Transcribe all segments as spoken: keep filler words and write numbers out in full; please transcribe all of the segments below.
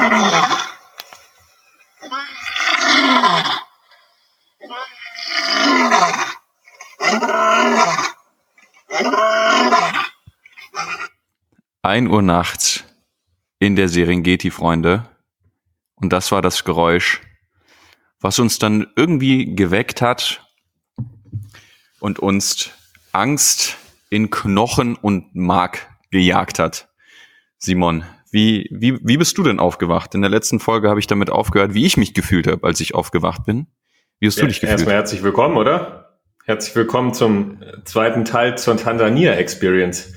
ein Uhr nachts in der Serengeti, Freunde. Und das war das Geräusch, was uns dann irgendwie geweckt hat und uns Angst in Knochen und Mark gejagt hat. Simon, wie, wie, wie bist du denn aufgewacht? In der letzten Folge habe ich damit aufgehört, wie ich mich gefühlt habe, als ich aufgewacht bin. Wie hast du ja, dich gefühlt? Erstmal herzlich willkommen, oder? Herzlich willkommen zum zweiten Teil zur Tansania Experience.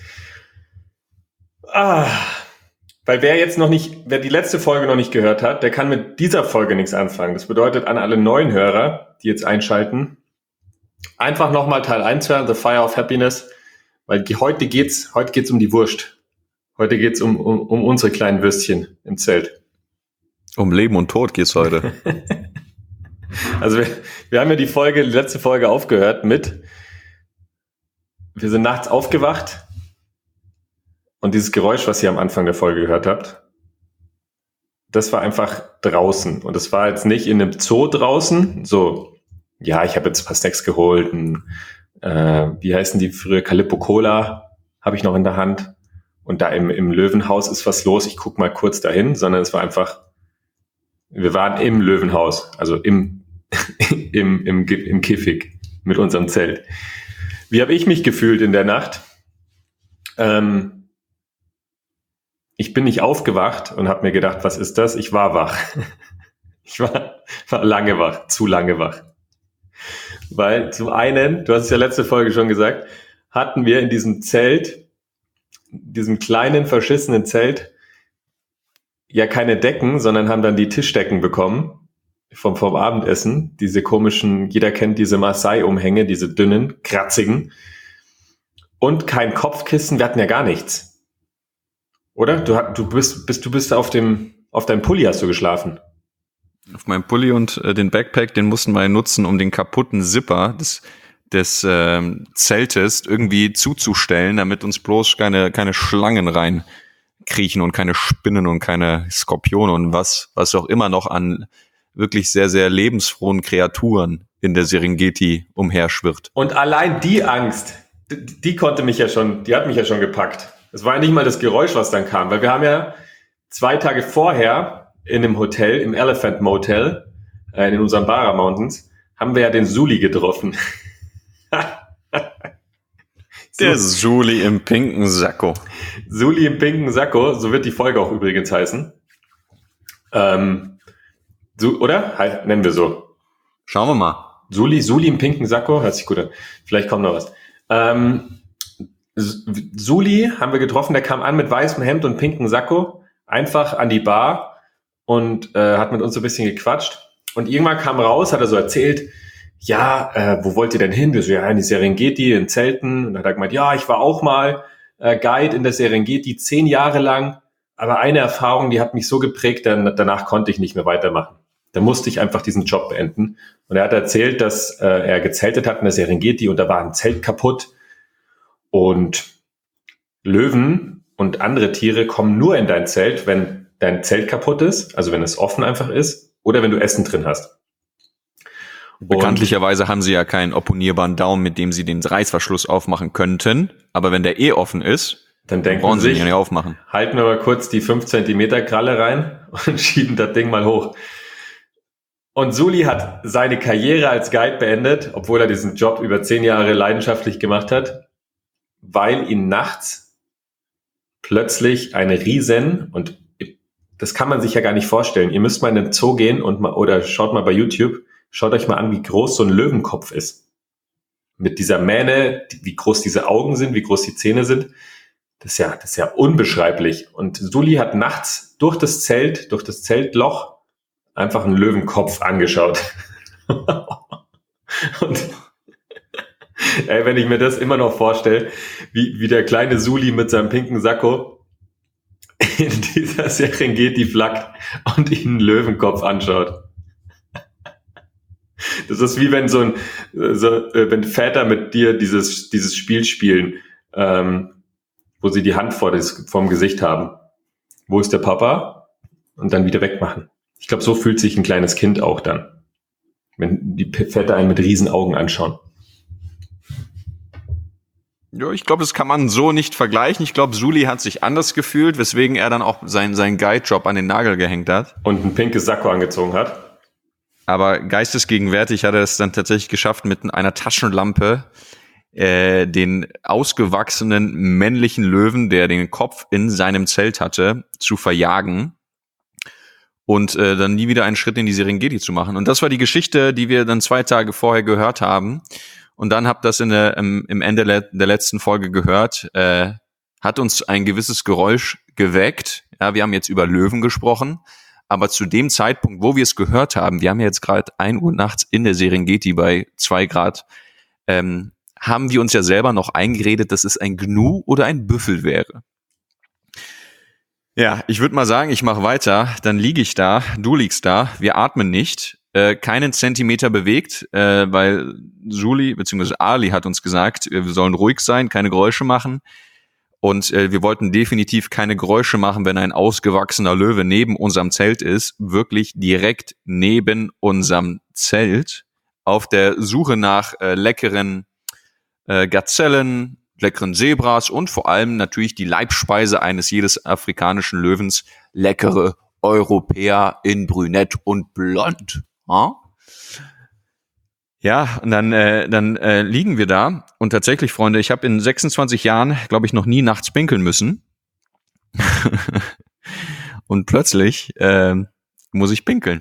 Ah, weil wer jetzt noch nicht, wer die letzte Folge noch nicht gehört hat, der kann mit dieser Folge nichts anfangen. Das bedeutet an alle neuen Hörer, die jetzt einschalten, einfach nochmal Teil eins hören, The Fire of Happiness, weil die, heute geht's, heute geht's um die Wurst. Heute geht's um, um, um unsere kleinen Würstchen im Zelt. Um Leben und Tod geht's heute. Also wir, wir haben ja die Folge, die letzte Folge aufgehört mit, wir sind nachts aufgewacht und dieses Geräusch, was ihr am Anfang der Folge gehört habt, das war einfach draußen. Und das war jetzt nicht in einem Zoo draußen, so, ja, ich habe jetzt ein paar Snacks geholt, ein, äh, wie heißen die früher, Calippo Cola habe ich noch in der Hand. Und da im, im Löwenhaus ist was los, ich guck mal kurz dahin, sondern es war einfach, wir waren im Löwenhaus, also im, im, im, im Käfig mit unserem Zelt. Wie habe ich mich gefühlt in der Nacht? Ähm, ich bin nicht aufgewacht und habe mir gedacht, was ist das? Ich war wach. Ich war, war lange wach, zu lange wach. Weil zum einen, du hast es ja letzte Folge schon gesagt, hatten wir in diesem Zelt, diesem kleinen, verschissenen Zelt, ja keine Decken, sondern haben dann die Tischdecken bekommen vom, vom Abendessen. Diese komischen, jeder kennt diese Maasai-Umhänge, diese dünnen, kratzigen. Und kein Kopfkissen, wir hatten ja gar nichts. Oder? Du, du bist, bist, du bist auf dem, auf deinem Pulli hast du geschlafen. Auf meinem Pulli und äh, den Backpack, den mussten wir nutzen, um den kaputten Zipper des des ähm, Zeltes irgendwie zuzustellen, damit uns bloß keine keine Schlangen reinkriechen und keine Spinnen und keine Skorpione und was was auch immer noch an wirklich sehr, sehr lebensfrohen Kreaturen in der Serengeti umherschwirrt. Und allein die Angst, die, die konnte mich ja schon, die hat mich ja schon gepackt. Es war ja nicht mal das Geräusch, was dann kam, weil wir haben ja zwei Tage vorher in einem Hotel, im Elephant Motel, äh, in unseren Bara Mountains, haben wir ja den Suli getroffen. Der Suli im pinken Sakko. Suli im pinken Sakko, so wird die Folge auch übrigens heißen. Ähm, so, oder? He- nennen wir so. Schauen wir mal. Suli, Suli im pinken Sakko, hört sich gut an. Vielleicht kommt noch was. Ähm, Suli haben wir getroffen, der kam an mit weißem Hemd und pinken Sakko, einfach an die Bar und äh, hat mit uns so ein bisschen gequatscht. Und irgendwann kam raus, hat er so erzählt, ja, äh, wo wollt ihr denn hin? Wir so, ja, in die Serengeti, in Zelten. Und dann hat er gemeint, ja, ich war auch mal äh, Guide in der Serengeti, zehn Jahre lang. Aber eine Erfahrung, die hat mich so geprägt, dann, danach konnte ich nicht mehr weitermachen. Da musste ich einfach diesen Job beenden. Und er hat erzählt, dass äh, er gezeltet hat in der Serengeti und da war ein Zelt kaputt. Und Löwen und andere Tiere kommen nur in dein Zelt, wenn dein Zelt kaputt ist, also wenn es offen einfach ist, oder wenn du Essen drin hast. Bekanntlicherweise haben sie ja keinen opponierbaren Daumen, mit dem sie den Reißverschluss aufmachen könnten. Aber wenn der eh offen ist, dann denken brauchen sie sich, ihn ja nicht aufmachen. Halten wir mal kurz die fünf Zentimeter Kralle rein und schieben das Ding mal hoch. Und Suli hat seine Karriere als Guide beendet, obwohl er diesen Job über zehn Jahre leidenschaftlich gemacht hat, weil ihn nachts plötzlich eine Riesen, und das kann man sich ja gar nicht vorstellen. Ihr müsst mal in den Zoo gehen und mal, oder schaut mal bei YouTube, schaut euch mal an, wie groß so ein Löwenkopf ist. Mit dieser Mähne, wie groß diese Augen sind, wie groß die Zähne sind. Das ist ja, das ist ja unbeschreiblich. Und Suli hat nachts durch das Zelt, durch das Zeltloch einfach einen Löwenkopf angeschaut. Und ey, wenn ich mir das immer noch vorstelle, wie, wie der kleine Suli mit seinem pinken Sakko in dieser Serengeti flackt und ihn einen Löwenkopf anschaut. Das ist wie wenn so ein, so, wenn Väter mit dir dieses, dieses Spiel spielen, ähm, wo sie die Hand vor das, vorm Gesicht haben. Wo ist der Papa? und dann wieder wegmachen. Ich glaube, so fühlt sich ein kleines Kind auch dann, wenn die Pferde einen mit riesen Augen anschauen. Ja, ich glaube, das kann man so nicht vergleichen. Ich glaube, Suli hat sich anders gefühlt, weswegen er dann auch seinen, seinen Guide-Job an den Nagel gehängt hat. Und ein pinkes Sakko angezogen hat. Aber geistesgegenwärtig hat er es dann tatsächlich geschafft, mit einer Taschenlampe äh, den ausgewachsenen männlichen Löwen, der den Kopf in seinem Zelt hatte, zu verjagen und äh, dann nie wieder einen Schritt in die Serengeti zu machen. Und das war die Geschichte, die wir dann zwei Tage vorher gehört haben. Und dann habt das in der, im, im Ende le- der letzten Folge gehört, äh, hat uns ein gewisses Geräusch geweckt. Ja, wir haben jetzt über Löwen gesprochen, aber zu dem Zeitpunkt, wo wir es gehört haben, wir haben ja jetzt gerade ein Uhr nachts in der Serengeti bei zwei Grad, ähm, haben wir uns ja selber noch eingeredet, dass es ein Gnu oder ein Büffel wäre. Ja, ich würde mal sagen, ich mache weiter, dann liege ich da, du liegst da, wir atmen nicht. Äh, keinen Zentimeter bewegt, äh, weil Suli bzw. Ali hat uns gesagt, wir sollen ruhig sein, keine Geräusche machen. Und äh, wir wollten definitiv keine Geräusche machen, wenn ein ausgewachsener Löwe neben unserem Zelt ist, wirklich direkt neben unserem Zelt, auf der Suche nach äh, leckeren äh, Gazellen, leckeren Zebras und vor allem natürlich die Leibspeise eines jedes afrikanischen Löwens, leckere Europäer in Brünett und Blond. Ja, und dann, äh, dann äh, liegen wir da und tatsächlich, Freunde, ich habe in sechsundzwanzig Jahren, glaube ich, noch nie nachts pinkeln müssen. Und plötzlich äh, muss ich pinkeln.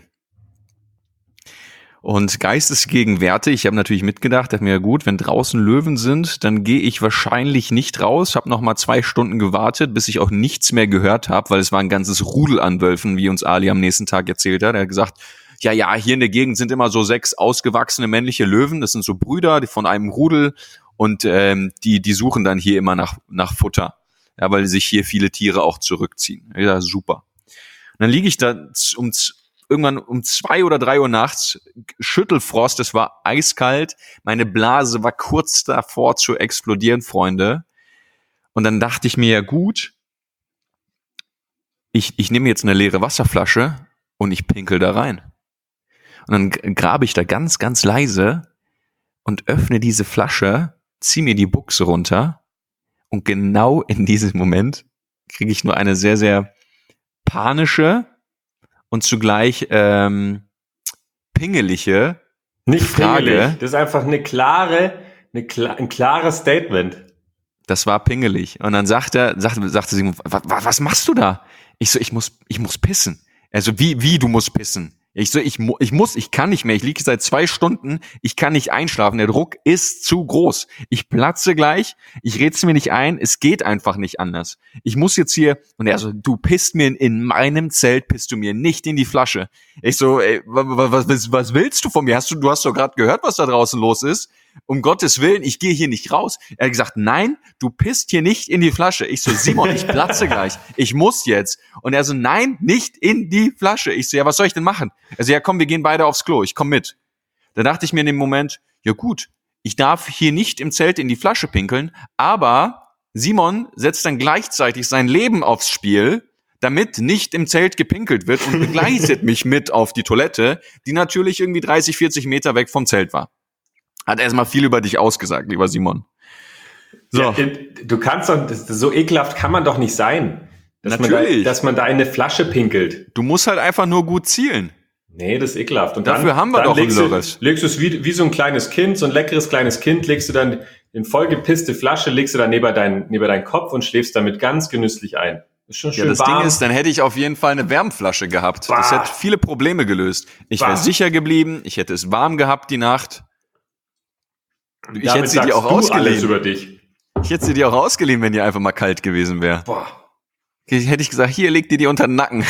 Und geistesgegenwärtig, ich habe natürlich mitgedacht, dachte mir, gut, wenn draußen Löwen sind, dann gehe ich wahrscheinlich nicht raus. Habe noch mal zwei Stunden gewartet, bis ich auch nichts mehr gehört habe, weil es war ein ganzes Rudel an Wölfen, wie uns Ali am nächsten Tag erzählt hat. Er hat gesagt, ja, ja, hier in der Gegend sind immer so sechs ausgewachsene männliche Löwen. Das sind so Brüder die von einem Rudel und ähm, die die suchen dann hier immer nach nach Futter, ja, weil sich hier viele Tiere auch zurückziehen. Ja, super. Und dann liege ich da um irgendwann um zwei oder drei Uhr nachts, Schüttelfrost, es war eiskalt, meine Blase war kurz davor zu explodieren, Freunde. Und dann dachte ich mir, ja gut, ich ich nehme jetzt eine leere Wasserflasche und ich pinkel da rein. Und dann grabe ich da ganz, ganz leise und öffne diese Flasche, ziehe mir die Buchse runter und genau in diesem Moment kriege ich nur eine sehr, sehr panische und zugleich ähm, pingelige Nicht Frage. pingelig, das ist einfach eine klare, eine, ein klares Statement. Das war pingelig. Und dann sagt er, sagte, sagte Simon, was, was machst du da? Ich so, ich muss, ich muss pissen. Also wie, wie du musst pissen? Ich so, ich, ich muss, ich kann nicht mehr. Ich liege seit zwei Stunden. Ich kann nicht einschlafen. Der Druck ist zu groß. Ich platze gleich. Ich red's mir nicht ein. Es geht einfach nicht anders. Ich muss jetzt hier, und er so, du pisst mir in, in meinem Zelt, pisst du mir nicht in die Flasche. Ich so, ey, was, was, was willst du von mir? Hast du, du hast doch gerade gehört, was da draußen los ist. Um Gottes Willen, ich gehe hier nicht raus. Er hat gesagt, nein, du pisst hier nicht in die Flasche. Ich so, Simon, ich platze gleich. Ich muss jetzt. Und er so, nein, nicht in die Flasche. Ich so, ja, was soll ich denn machen? Also, ja, komm, wir gehen beide aufs Klo. Ich komm mit. Da dachte ich mir in dem Moment, ja gut, ich darf hier nicht im Zelt in die Flasche pinkeln, aber Simon setzt dann gleichzeitig sein Leben aufs Spiel, damit nicht im Zelt gepinkelt wird und begleitet mich mit auf die Toilette, die natürlich irgendwie dreißig, vierzig Meter weg vom Zelt war. Hat erstmal viel über dich ausgesagt, lieber Simon. So. Ja, du kannst doch, das, so ekelhaft kann man doch nicht sein. Dass Natürlich. Man da, dass man da in eine Flasche pinkelt. Du musst halt einfach nur gut zielen. Nee, das ist ekelhaft. Und dafür dann, haben wir dann doch ein legst Lörres. Du, legst du es wie, wie so ein kleines Kind, so ein leckeres kleines Kind, legst du dann in vollgepisste Flasche, legst du dann neben deinen, neben deinen Kopf und schläfst damit ganz genüsslich ein. Ist schon schön ja, das warm. Ding ist, dann hätte ich auf jeden Fall eine Wärmflasche gehabt. Bah. Das hätte viele Probleme gelöst. Ich wäre sicher geblieben, ich hätte es warm gehabt die Nacht. Ich Damit hätte sie dir auch du ausgeliehen. Alles über dich. Ich hätte sie dir auch ausgeliehen, wenn die einfach mal kalt gewesen wäre. Boah. Hätte ich gesagt, hier, leg dir die unter den Nacken.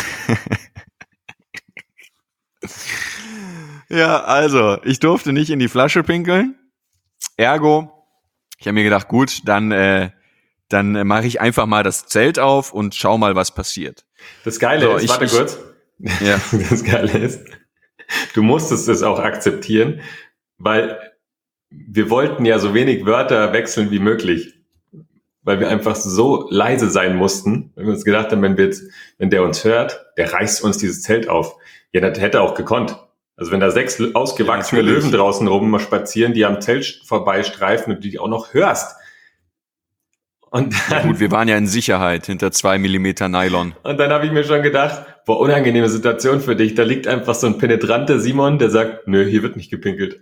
Ja, also, ich durfte nicht in die Flasche pinkeln. Ergo, ich habe mir gedacht, gut, dann, äh, dann äh, mache ich einfach mal das Zelt auf und schau mal, was passiert. Das Geile so, ist, ich, warte ich, kurz. Ja. Das Geile ist, du musstest es auch akzeptieren, weil wir wollten ja so wenig Wörter wechseln wie möglich. weil wir einfach so leise sein mussten, weil wir uns gedacht haben, wenn wir jetzt, wenn der uns hört, der reißt uns dieses Zelt auf. Ja, das hätte er auch gekonnt. Also wenn da sechs ausgewachsene Ja, Löwen draußen rum mal spazieren, die am Zelt vorbeistreifen und die auch noch hörst. Und dann, ja gut, wir waren ja in Sicherheit hinter zwei Millimeter Nylon. Und dann habe ich mir schon gedacht, boah, unangenehme Situation für dich. Da liegt einfach so ein penetranter Simon, der sagt, nö, hier wird nicht gepinkelt.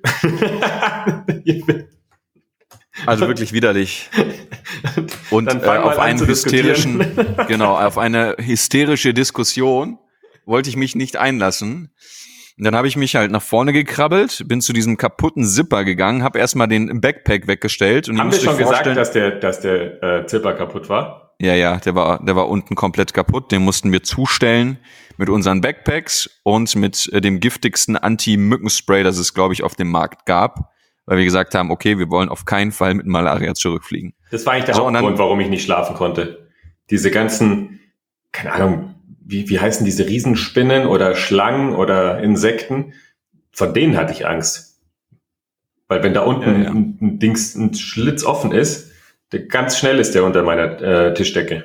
Also wirklich widerlich. Und Dann äh, fang mal auf an einen zu hysterischen, diskutieren. genau, auf eine hysterische Diskussion wollte ich mich nicht einlassen. Und dann habe ich mich halt nach vorne gekrabbelt, bin zu diesem kaputten Zipper gegangen, habe erstmal den Backpack weggestellt. Und ihr Haben wir müsst euch schon gesagt, vorstellen- dass der, dass der äh, Zipper kaputt war? Ja, ja, der war, der war unten komplett kaputt. Den mussten wir zustellen mit unseren Backpacks und mit äh, dem giftigsten Anti-Mückenspray, das es, glaube ich, auf dem Markt gab. Weil wir gesagt haben, okay, wir wollen auf keinen Fall mit Malaria zurückfliegen. Das war eigentlich der So, und Hauptgrund, dann- warum ich nicht schlafen konnte. Diese ganzen, keine Ahnung, wie, wie heißen diese Riesenspinnen oder Schlangen oder Insekten? Von denen hatte ich Angst. Weil wenn da unten Ja, ja. Ein, ein Dings, ein Schlitz offen ist, der, ganz schnell ist der unter meiner äh, Tischdecke.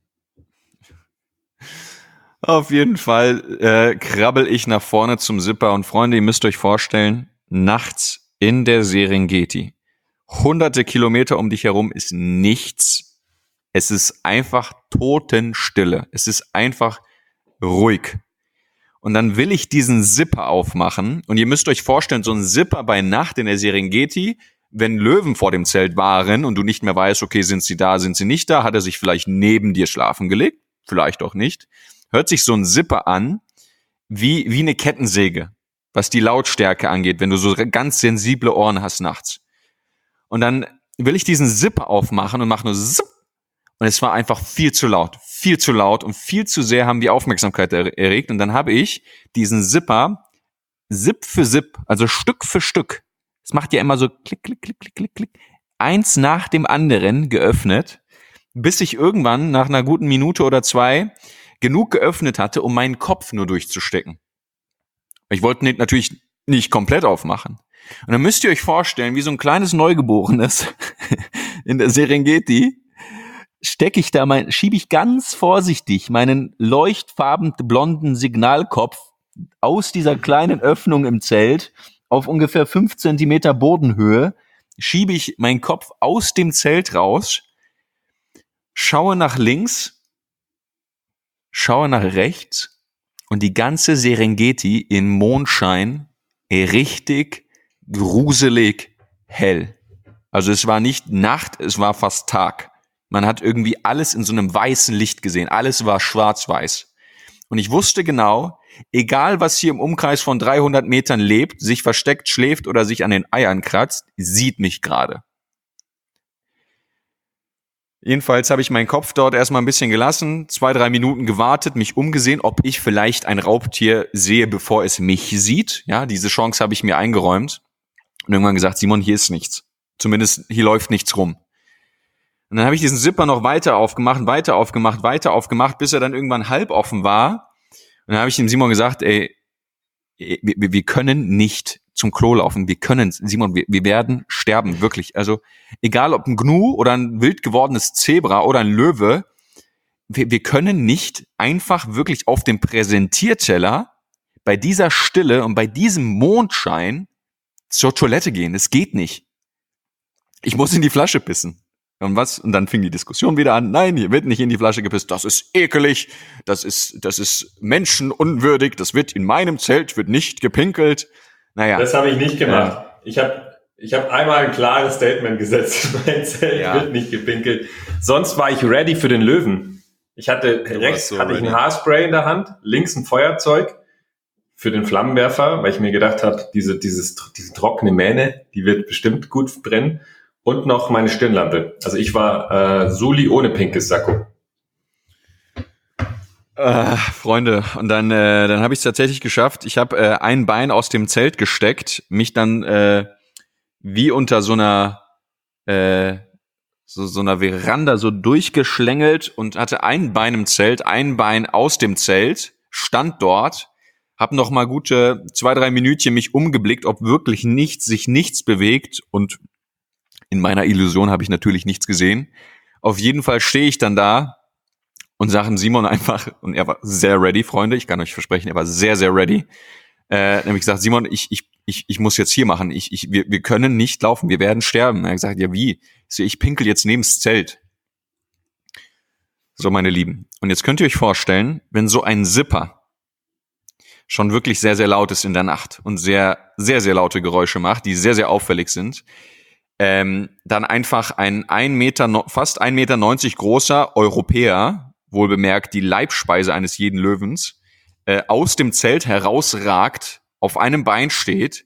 Auf jeden Fall äh, krabbel ich nach vorne zum Zipper. Und Freunde, ihr müsst euch vorstellen, nachts in der Serengeti, hunderte Kilometer um dich herum ist nichts. Es ist einfach Totenstille. Es ist einfach ruhig. Und dann will ich diesen Zipper aufmachen. Und ihr müsst euch vorstellen, so ein Zipper bei Nacht in der Serengeti, wenn Löwen vor dem Zelt waren und du nicht mehr weißt, okay, sind sie da, sind sie nicht da, hat er sich vielleicht neben dir schlafen gelegt, vielleicht auch nicht. Hört sich so ein Zipper an wie, wie eine Kettensäge, was die Lautstärke angeht, wenn du so ganz sensible Ohren hast nachts. Und dann will ich diesen Zipper aufmachen und mache nur Zip. Und es war einfach viel zu laut, viel zu laut und viel zu sehr haben die Aufmerksamkeit er- erregt. Und dann habe ich diesen Zipper Zip für Zip, also Stück für Stück, es macht ja immer so klick, klick, klick, klick, klick, klick, eins nach dem anderen geöffnet, bis ich irgendwann nach einer guten Minute oder zwei genug geöffnet hatte, um meinen Kopf nur durchzustecken. Ich wollte nicht, natürlich nicht komplett aufmachen. Und dann müsst ihr euch vorstellen, wie so ein kleines Neugeborenes in der Serengeti, stecke ich da mein, schiebe ich ganz vorsichtig meinen leuchtfarben blonden Signalkopf aus dieser kleinen Öffnung im Zelt auf ungefähr fünf Zentimeter Bodenhöhe, schiebe ich meinen Kopf aus dem Zelt raus, schaue nach links, schaue nach rechts und die ganze Serengeti in Mondschein richtig gruselig hell. Also es war nicht Nacht, es war fast Tag. Man hat irgendwie alles in so einem weißen Licht gesehen. Alles war schwarz-weiß. Und ich wusste genau, egal was hier im Umkreis von dreihundert Metern lebt, sich versteckt, schläft oder sich an den Eiern kratzt, sieht mich gerade. Jedenfalls habe ich meinen Kopf dort erstmal ein bisschen gelassen, zwei, drei Minuten gewartet, mich umgesehen, ob ich vielleicht ein Raubtier sehe, bevor es mich sieht. Ja, diese Chance habe ich mir eingeräumt. Und irgendwann gesagt, Simon, hier ist nichts. Zumindest hier läuft nichts rum. Und dann habe ich diesen Zipper noch weiter aufgemacht, weiter aufgemacht, weiter aufgemacht, bis er dann irgendwann halb offen war. Und dann habe ich dem Simon gesagt, ey, wir, wir können nicht zum Klo laufen. Wir können, Simon, wir, wir werden sterben, wirklich. Also egal ob ein Gnu oder ein wild gewordenes Zebra oder ein Löwe, wir, wir können nicht einfach wirklich auf dem Präsentierteller bei dieser Stille und bei diesem Mondschein zur Toilette gehen. Das geht nicht. Ich muss in die Flasche pissen. Und was? Und dann fing die Diskussion wieder an. Nein, hier wird nicht in die Flasche gepisst. Das ist ekelig. Das ist, das ist menschenunwürdig. Das wird in meinem Zelt wird nicht gepinkelt. Naja. Das habe ich nicht gemacht. Ja. Ich habe ich hab einmal ein klares Statement gesetzt. Mein Zelt ja. wird nicht gepinkelt. Sonst war ich ready für den Löwen. Ich hatte du rechts so hatte ready. ich ein Haarspray in der Hand, links ein Feuerzeug für den Flammenwerfer, weil ich mir gedacht habe, diese, dieses, diese trockene Mähne, die wird bestimmt gut brennen. Und noch meine Stirnlampe. Also ich war äh, Suli ohne pinkes Sakko. Äh, Freunde, und dann, äh, dann habe ich es tatsächlich geschafft. Ich habe äh, ein Bein aus dem Zelt gesteckt, mich dann äh, wie unter so einer äh, so, so einer Veranda so durchgeschlängelt und hatte ein Bein im Zelt, ein Bein aus dem Zelt, stand dort, hab noch mal gute zwei, drei Minütchen mich umgeblickt, ob wirklich nichts, sich nichts bewegt und in meiner Illusion habe ich natürlich nichts gesehen. Auf jeden Fall stehe ich dann da und sage Simon einfach, und er war sehr ready, Freunde, ich kann euch versprechen, er war sehr, sehr ready. Äh, nämlich gesagt, Simon, ich, ich, ich, ich muss jetzt hier machen, ich, ich, wir, wir können nicht laufen, wir werden sterben. Er hat gesagt, ja wie? Ich so, ich pinkel jetzt neben's Zelt. So, meine Lieben. Und jetzt könnt ihr euch vorstellen, wenn so ein Zipper schon wirklich sehr, sehr laut ist in der Nacht und sehr, sehr, sehr laute Geräusche macht, die sehr, sehr auffällig sind, ähm, dann einfach ein ein Meter, fast ein Meter neunzig großer Europäer, wohlbemerkt die Leibspeise eines jeden Löwens, äh, aus dem Zelt herausragt, auf einem Bein steht,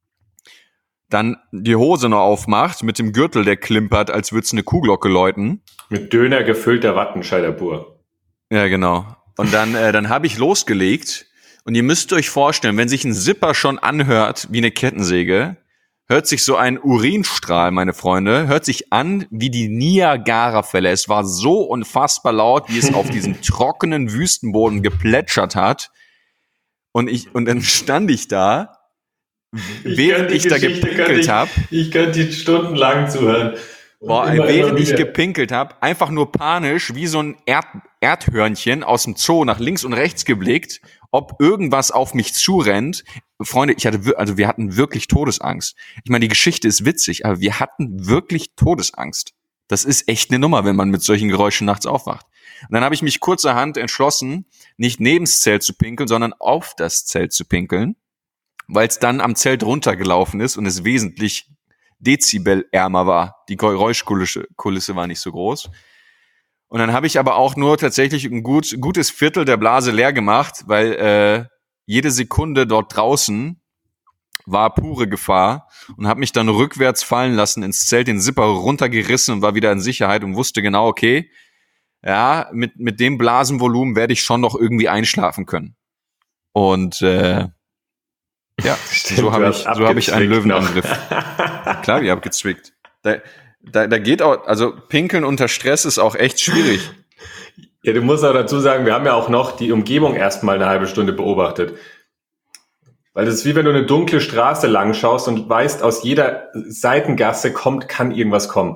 dann die Hose noch aufmacht, mit dem Gürtel, der klimpert, als würde es eine Kuhglocke läuten. Mit Döner gefüllter Wattenscheider pur. Ja, genau. Und dann, äh, dann habe ich losgelegt. Und ihr müsst euch vorstellen, wenn sich ein Zipper schon anhört wie eine Kettensäge, hört sich so ein Urinstrahl, meine Freunde, hört sich an wie die Niagara-Fälle. Es war so unfassbar laut, wie es auf diesem trockenen Wüstenboden geplätschert hat. Und ich, und dann stand ich da, ich während ich da gepinkelt habe. Ich könnte die stundenlang zuhören. Boah, immer, während immer ich gepinkelt habe, einfach nur panisch, wie so ein Erd, Erdhörnchen aus dem Zoo nach links und rechts geblickt, ob irgendwas auf mich zurennt. Freunde, ich hatte, also wir hatten wirklich Todesangst. Ich meine, die Geschichte ist witzig, aber wir hatten wirklich Todesangst. Das ist echt eine Nummer, wenn man mit solchen Geräuschen nachts aufwacht. Und dann habe ich mich kurzerhand entschlossen, nicht neben's Zelt zu pinkeln, sondern auf das Zelt zu pinkeln, weil es dann am Zelt runtergelaufen ist und es wesentlich dezibelärmer war. Die Geräuschkulisse Kulisse war nicht so groß. Und dann habe ich aber auch nur tatsächlich ein gut, gutes Viertel der Blase leer gemacht, weil äh, jede Sekunde dort draußen war pure Gefahr und habe mich dann rückwärts fallen lassen ins Zelt, den Zipper runtergerissen und war wieder in Sicherheit und wusste genau, okay, ja, mit mit dem Blasenvolumen werde ich schon noch irgendwie einschlafen können. Und äh, ja, Stimmt, so habe ich, so hab ich einen Löwenangriff. Klar, ihr habt gezwickt. Da, da, da geht auch, also Pinkeln unter Stress ist auch echt schwierig. Ja, du musst auch dazu sagen, wir haben ja auch noch die Umgebung erstmal eine halbe Stunde beobachtet. Weil das ist wie wenn du eine dunkle Straße lang schaust und weißt, aus jeder Seitengasse kommt, kann irgendwas kommen.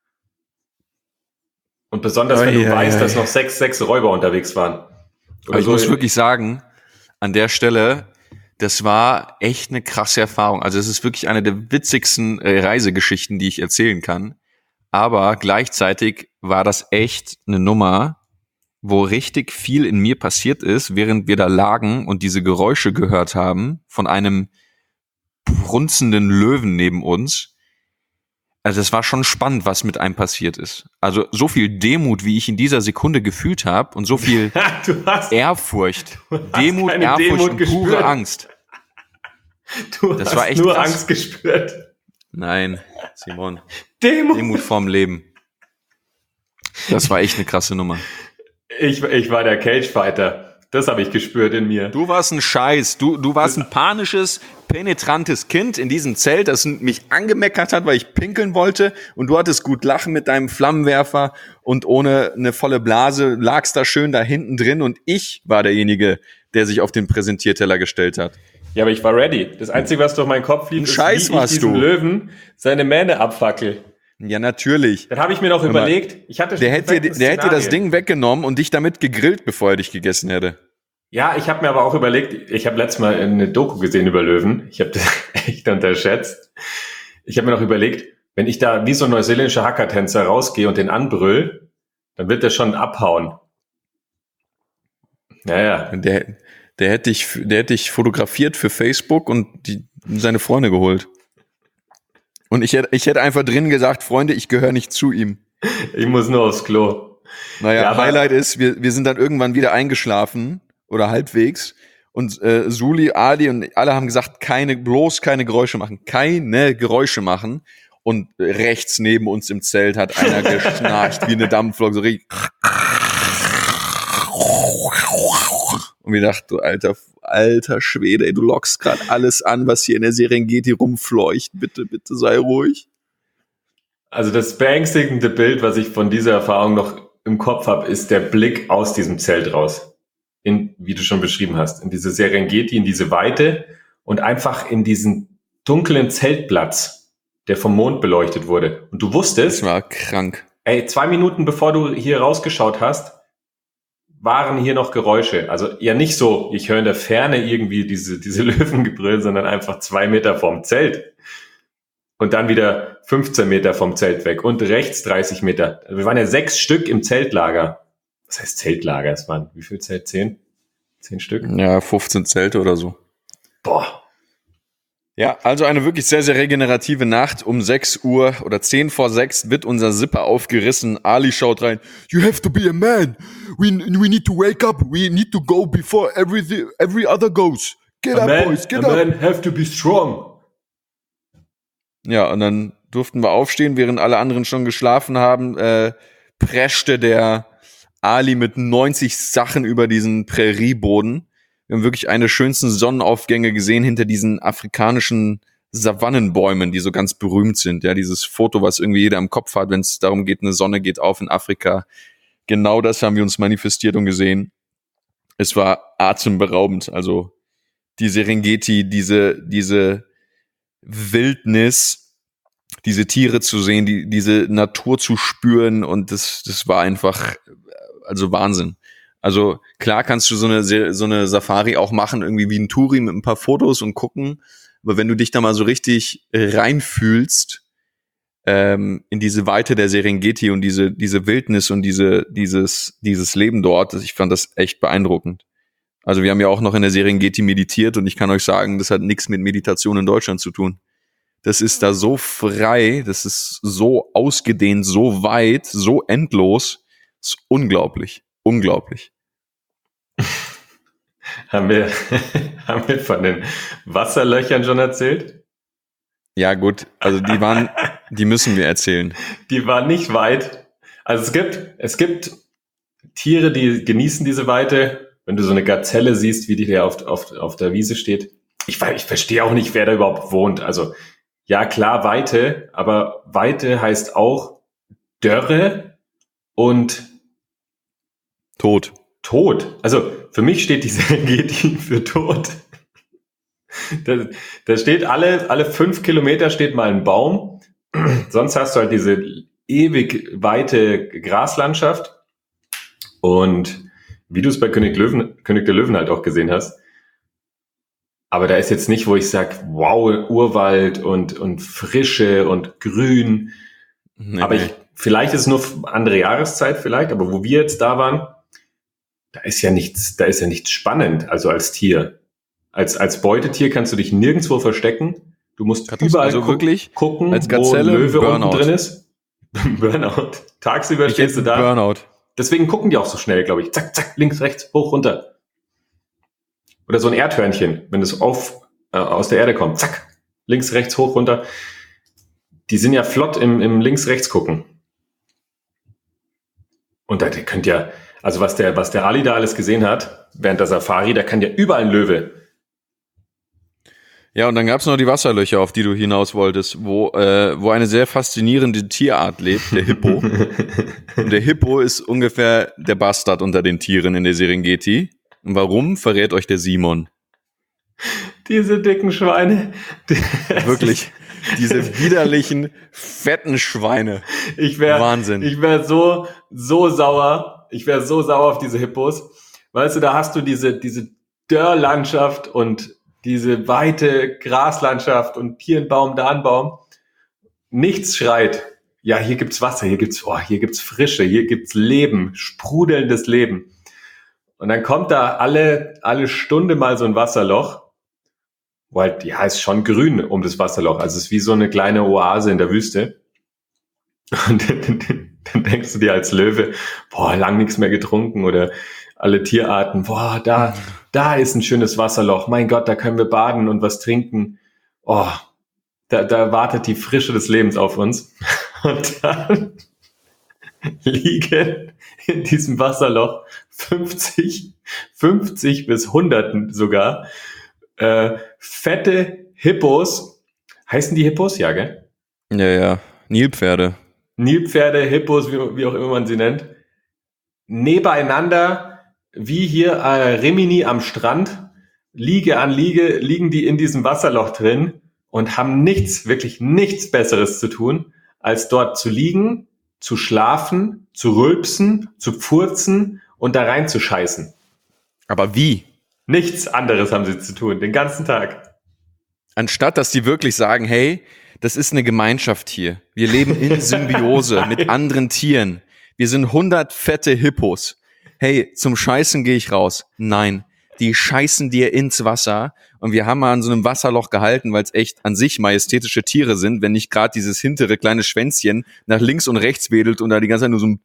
Und besonders, wenn oh, du ja, weißt, ja, dass ja. noch sechs, sechs Räuber unterwegs waren. Aber ich so muss wirklich sagen, an der Stelle, das war echt eine krasse Erfahrung. Also es ist wirklich eine der witzigsten äh, Reisegeschichten, die ich erzählen kann. Aber gleichzeitig war das echt eine Nummer, wo richtig viel in mir passiert ist, während wir da lagen und diese Geräusche gehört haben von einem brunzenden Löwen neben uns. Also es war schon spannend, was mit einem passiert ist. Also so viel Demut, wie ich in dieser Sekunde gefühlt habe und so viel du hast, Ehrfurcht. Du hast Demut, Ehrfurcht Demut und gespürt. Pure Angst. Du das hast war echt nur krass. Angst gespürt. Nein, Simon. Demut. Demut vorm Leben. Das war echt eine krasse Nummer. Ich, ich war der Cagefighter. Das habe ich gespürt in mir. Du warst ein Scheiß. Du, du warst ein panisches, penetrantes Kind in diesem Zelt, das mich angemeckert hat, weil ich pinkeln wollte. Und du hattest gut lachen mit deinem Flammenwerfer und ohne eine volle Blase lagst da schön da hinten drin. Und ich war derjenige, der sich auf den Präsentierteller gestellt hat. Ja, aber ich war ready. Das Einzige, was durch meinen Kopf lief, ist, Scheiß wie ich diesem du. Löwen seine Mähne abfackel. Ja, natürlich. Dann habe ich mir noch Immer, überlegt, ich hatte der hätte dir, der hätte dir das Ding weggenommen und dich damit gegrillt, bevor er dich gegessen hätte. Ja, ich habe mir aber auch überlegt, ich habe letztes Mal eine Doku gesehen über Löwen. Ich habe das echt unterschätzt. Ich habe mir noch überlegt, wenn ich da wie so ein neuseeländischer Hackertänzer rausgehe und den anbrüll, dann wird der schon abhauen. Naja. Der, der hätte dich, der hätte dich fotografiert für Facebook und die, seine Freunde geholt. Und ich hätte, ich hätte einfach drin gesagt, Freunde, ich gehöre nicht zu ihm. Ich muss nur aufs Klo. Naja, ja, Highlight ist, wir, wir sind dann irgendwann wieder eingeschlafen oder halbwegs und äh, Suli, Ali und alle haben gesagt, keine, bloß keine Geräusche machen, keine Geräusche machen. Und rechts neben uns im Zelt hat einer geschnarcht wie eine Dampflok, so richtig. Und wir dachten, du alter, alter Schwede, ey, du lockst gerade alles an, was hier in der Serengeti rumfleucht. Bitte, bitte sei ruhig. Also das beängstigende Bild, was ich von dieser Erfahrung noch im Kopf habe, ist der Blick aus diesem Zelt raus. In, wie du schon beschrieben hast, in diese Serengeti, in diese Weite und einfach in diesen dunklen Zeltplatz, der vom Mond beleuchtet wurde. Und du wusstest, das war krank. ey, zwei Minuten bevor du hier rausgeschaut hast, waren hier noch Geräusche. Also ja nicht so, ich höre in der Ferne irgendwie diese, diese Löwengebrüll, sondern einfach zwei Meter vom Zelt. Und dann wieder fünfzehn Meter vom Zelt weg und rechts dreißig Meter. Wir waren ja sechs Stück im Zeltlager. Was heißt Zeltlager? Es waren wie viel Zelt? Zehn? Zehn Stück? Ja, fünfzehn Zelte oder so. Boah. Ja, also eine wirklich sehr, sehr regenerative Nacht. Um sechs Uhr oder zehn vor sechs wird unser Zipper aufgerissen. Ali schaut rein. You have to be a man. We, we need to wake up. We need to go before every, every other goes. Get a up, man, boys, get a up. Man have to be strong. Ja, und dann durften wir aufstehen, während alle anderen schon geschlafen haben. Äh, preschte der Ali mit neunzig Sachen über diesen Prärieboden. Wir haben wirklich eine der schönsten Sonnenaufgänge gesehen hinter diesen afrikanischen Savannenbäumen, die so ganz berühmt sind. Ja, dieses Foto, was irgendwie jeder im Kopf hat, wenn es darum geht, eine Sonne geht auf in Afrika. Genau das haben wir uns manifestiert und gesehen. Es war atemberaubend. Also die Serengeti, diese diese Wildnis, diese Tiere zu sehen, die diese Natur zu spüren, und das das war einfach also Wahnsinn. Also klar kannst du so eine so eine Safari auch machen, irgendwie wie ein Touri mit ein paar Fotos und gucken, aber wenn du dich da mal so richtig reinfühlst ähm, in diese Weite der Serengeti und diese diese Wildnis und diese dieses dieses Leben dort, ich fand das echt beeindruckend. Also wir haben ja auch noch in der Serengeti meditiert, und ich kann euch sagen, das hat nichts mit Meditation in Deutschland zu tun. Das ist da so frei, das ist so ausgedehnt, so weit, so endlos, das ist unglaublich, unglaublich. Haben wir, haben wir von den Wasserlöchern schon erzählt? Ja gut, also die waren, die müssen wir erzählen. Die waren nicht weit. Also es gibt, es gibt Tiere, die genießen diese Weite. Wenn du so eine Gazelle siehst, wie die da auf, auf, auf der Wiese steht. Ich, ich verstehe auch nicht, wer da überhaupt wohnt. Also ja, klar, Weite, aber Weite heißt auch Dörre und Tod. Tod. Also für mich steht die Serengeti für Tod. Da, da steht alle, alle fünf Kilometer steht mal ein Baum. Sonst hast du halt diese ewig weite Graslandschaft. Und wie du es bei König Löwen, König der Löwen halt auch gesehen hast. Aber da ist jetzt nicht, wo ich sage, wow, Urwald und, und Frische und Grün. Nee, aber ich, vielleicht ist es nur andere Jahreszeit vielleicht, aber wo wir jetzt da waren, da ist ja nichts, da ist ja nichts spannend, also als Tier. Als, als Beutetier kannst du dich nirgendwo verstecken. Du musst Kannst überall also gu- wirklich gucken, als Gazelle, wo Löwe Burnout. unten drin ist. Burnout. Tagsüber ich stehst du da. Burnout. Deswegen gucken die auch so schnell, glaube ich. Zack, zack, links, rechts, hoch, runter. Oder so ein Erdhörnchen, wenn es auf, äh, aus der Erde kommt. Zack, links, rechts, hoch, runter. Die sind ja flott im, im links-rechts gucken. Und da könnt ja, also was der, was der Ali da alles gesehen hat, während der Safari, da kann ja überall ein Löwe. Ja, und dann gab's noch die Wasserlöcher, auf die du hinaus wolltest, wo, äh, wo eine sehr faszinierende Tierart lebt, der Hippo. Und der Hippo ist ungefähr der Bastard unter den Tieren in der Serengeti. Und warum, verrät euch der Simon. Diese dicken Schweine. Wirklich, diese widerlichen, fetten Schweine. Ich wär, Wahnsinn. Ich wäre so, so sauer. Ich wäre so sauer auf diese Hippos. Weißt du, da hast du diese, diese Dörrlandschaft und diese weite Graslandschaft und hier ein Baum, da ein Baum. Nichts schreit. Ja, hier gibt's Wasser, hier gibt's, oh, hier gibt's Frische, hier gibt's Leben, sprudelndes Leben. Und dann kommt da alle, alle Stunde mal so ein Wasserloch, wo halt, ja, ist schon grün um das Wasserloch. Also es ist wie so eine kleine Oase in der Wüste. Und dann, dann denkst du dir als Löwe, boah, lang nichts mehr getrunken, oder alle Tierarten, boah, da, da ist ein schönes Wasserloch. Mein Gott, da können wir baden und was trinken. Oh, da, da wartet die Frische des Lebens auf uns. Und dann liegen in diesem Wasserloch fünfzig, fünfzig bis hundert sogar äh, fette Hippos. Heißen die Hippos? Ja, gell? Ja, ja. Nilpferde. Nilpferde, Hippos, wie, wie auch immer man sie nennt. Nebeneinander, wie hier äh, Rimini am Strand, Liege an Liege, liegen die in diesem Wasserloch drin und haben nichts, wirklich nichts Besseres zu tun, als dort zu liegen zu schlafen, zu rülpsen, zu pfurzen und da rein zu scheißen. Aber wie? Nichts anderes haben sie zu tun, den ganzen Tag. Anstatt, dass die wirklich sagen, hey, das ist eine Gemeinschaft hier. Wir leben in Symbiose mit anderen Tieren. Wir sind hundert fette Hippos. Hey, zum Scheißen gehe ich raus. Nein, die scheißen dir ins Wasser. Und wir haben mal an so einem Wasserloch gehalten, weil es echt an sich majestätische Tiere sind, wenn nicht gerade dieses hintere kleine Schwänzchen nach links und rechts wedelt und da die ganze Zeit nur so ein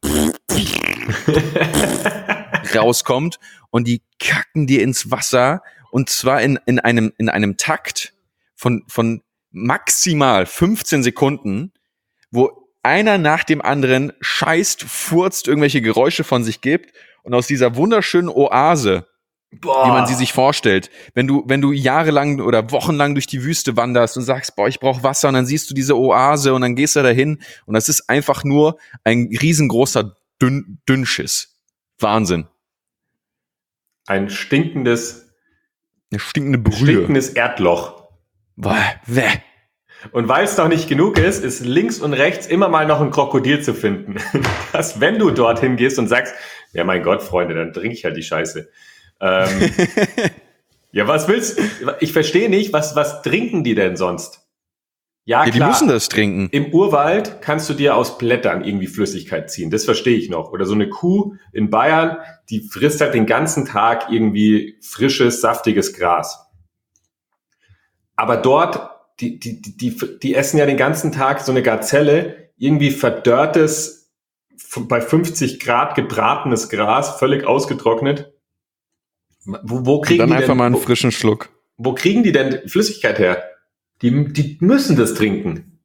rauskommt. Und die kacken dir ins Wasser. Und zwar in, in einem, in einem Takt von, von maximal fünfzehn Sekunden, wo einer nach dem anderen scheißt, furzt, irgendwelche Geräusche von sich gibt und aus dieser wunderschönen Oase, Boah. wie man sie sich vorstellt, wenn du wenn du jahrelang oder wochenlang durch die Wüste wanderst und sagst, boah, ich brauche Wasser, und dann siehst du diese Oase und dann gehst du dahin und das ist einfach nur ein riesengroßer Dünn, Dünnschiss. Wahnsinn. Ein stinkendes, Eine stinkende Brühe. stinkendes Erdloch. Boah, wäh. Und weil es noch nicht genug ist, ist links und rechts immer mal noch ein Krokodil zu finden. Dass, wenn du dorthin gehst und sagst, ja mein Gott, Freunde, dann trinke ich halt die Scheiße. Ähm, ja, was willst du? Ich verstehe nicht, was, was trinken die denn sonst? Ja, Ja, die klar, müssen das trinken. im Urwald kannst du dir aus Blättern irgendwie Flüssigkeit ziehen. Das verstehe ich noch. Oder so eine Kuh in Bayern, die frisst halt den ganzen Tag irgendwie frisches, saftiges Gras. Aber dort, die, die, die, die, die essen ja den ganzen Tag so eine Gazelle, irgendwie verdörrtes, bei fünfzig Grad gebratenes Gras, völlig ausgetrocknet. Wo, wo Und kriegen dann die einfach denn, mal einen wo, frischen Schluck. wo kriegen die denn Flüssigkeit her? Die, die müssen das trinken.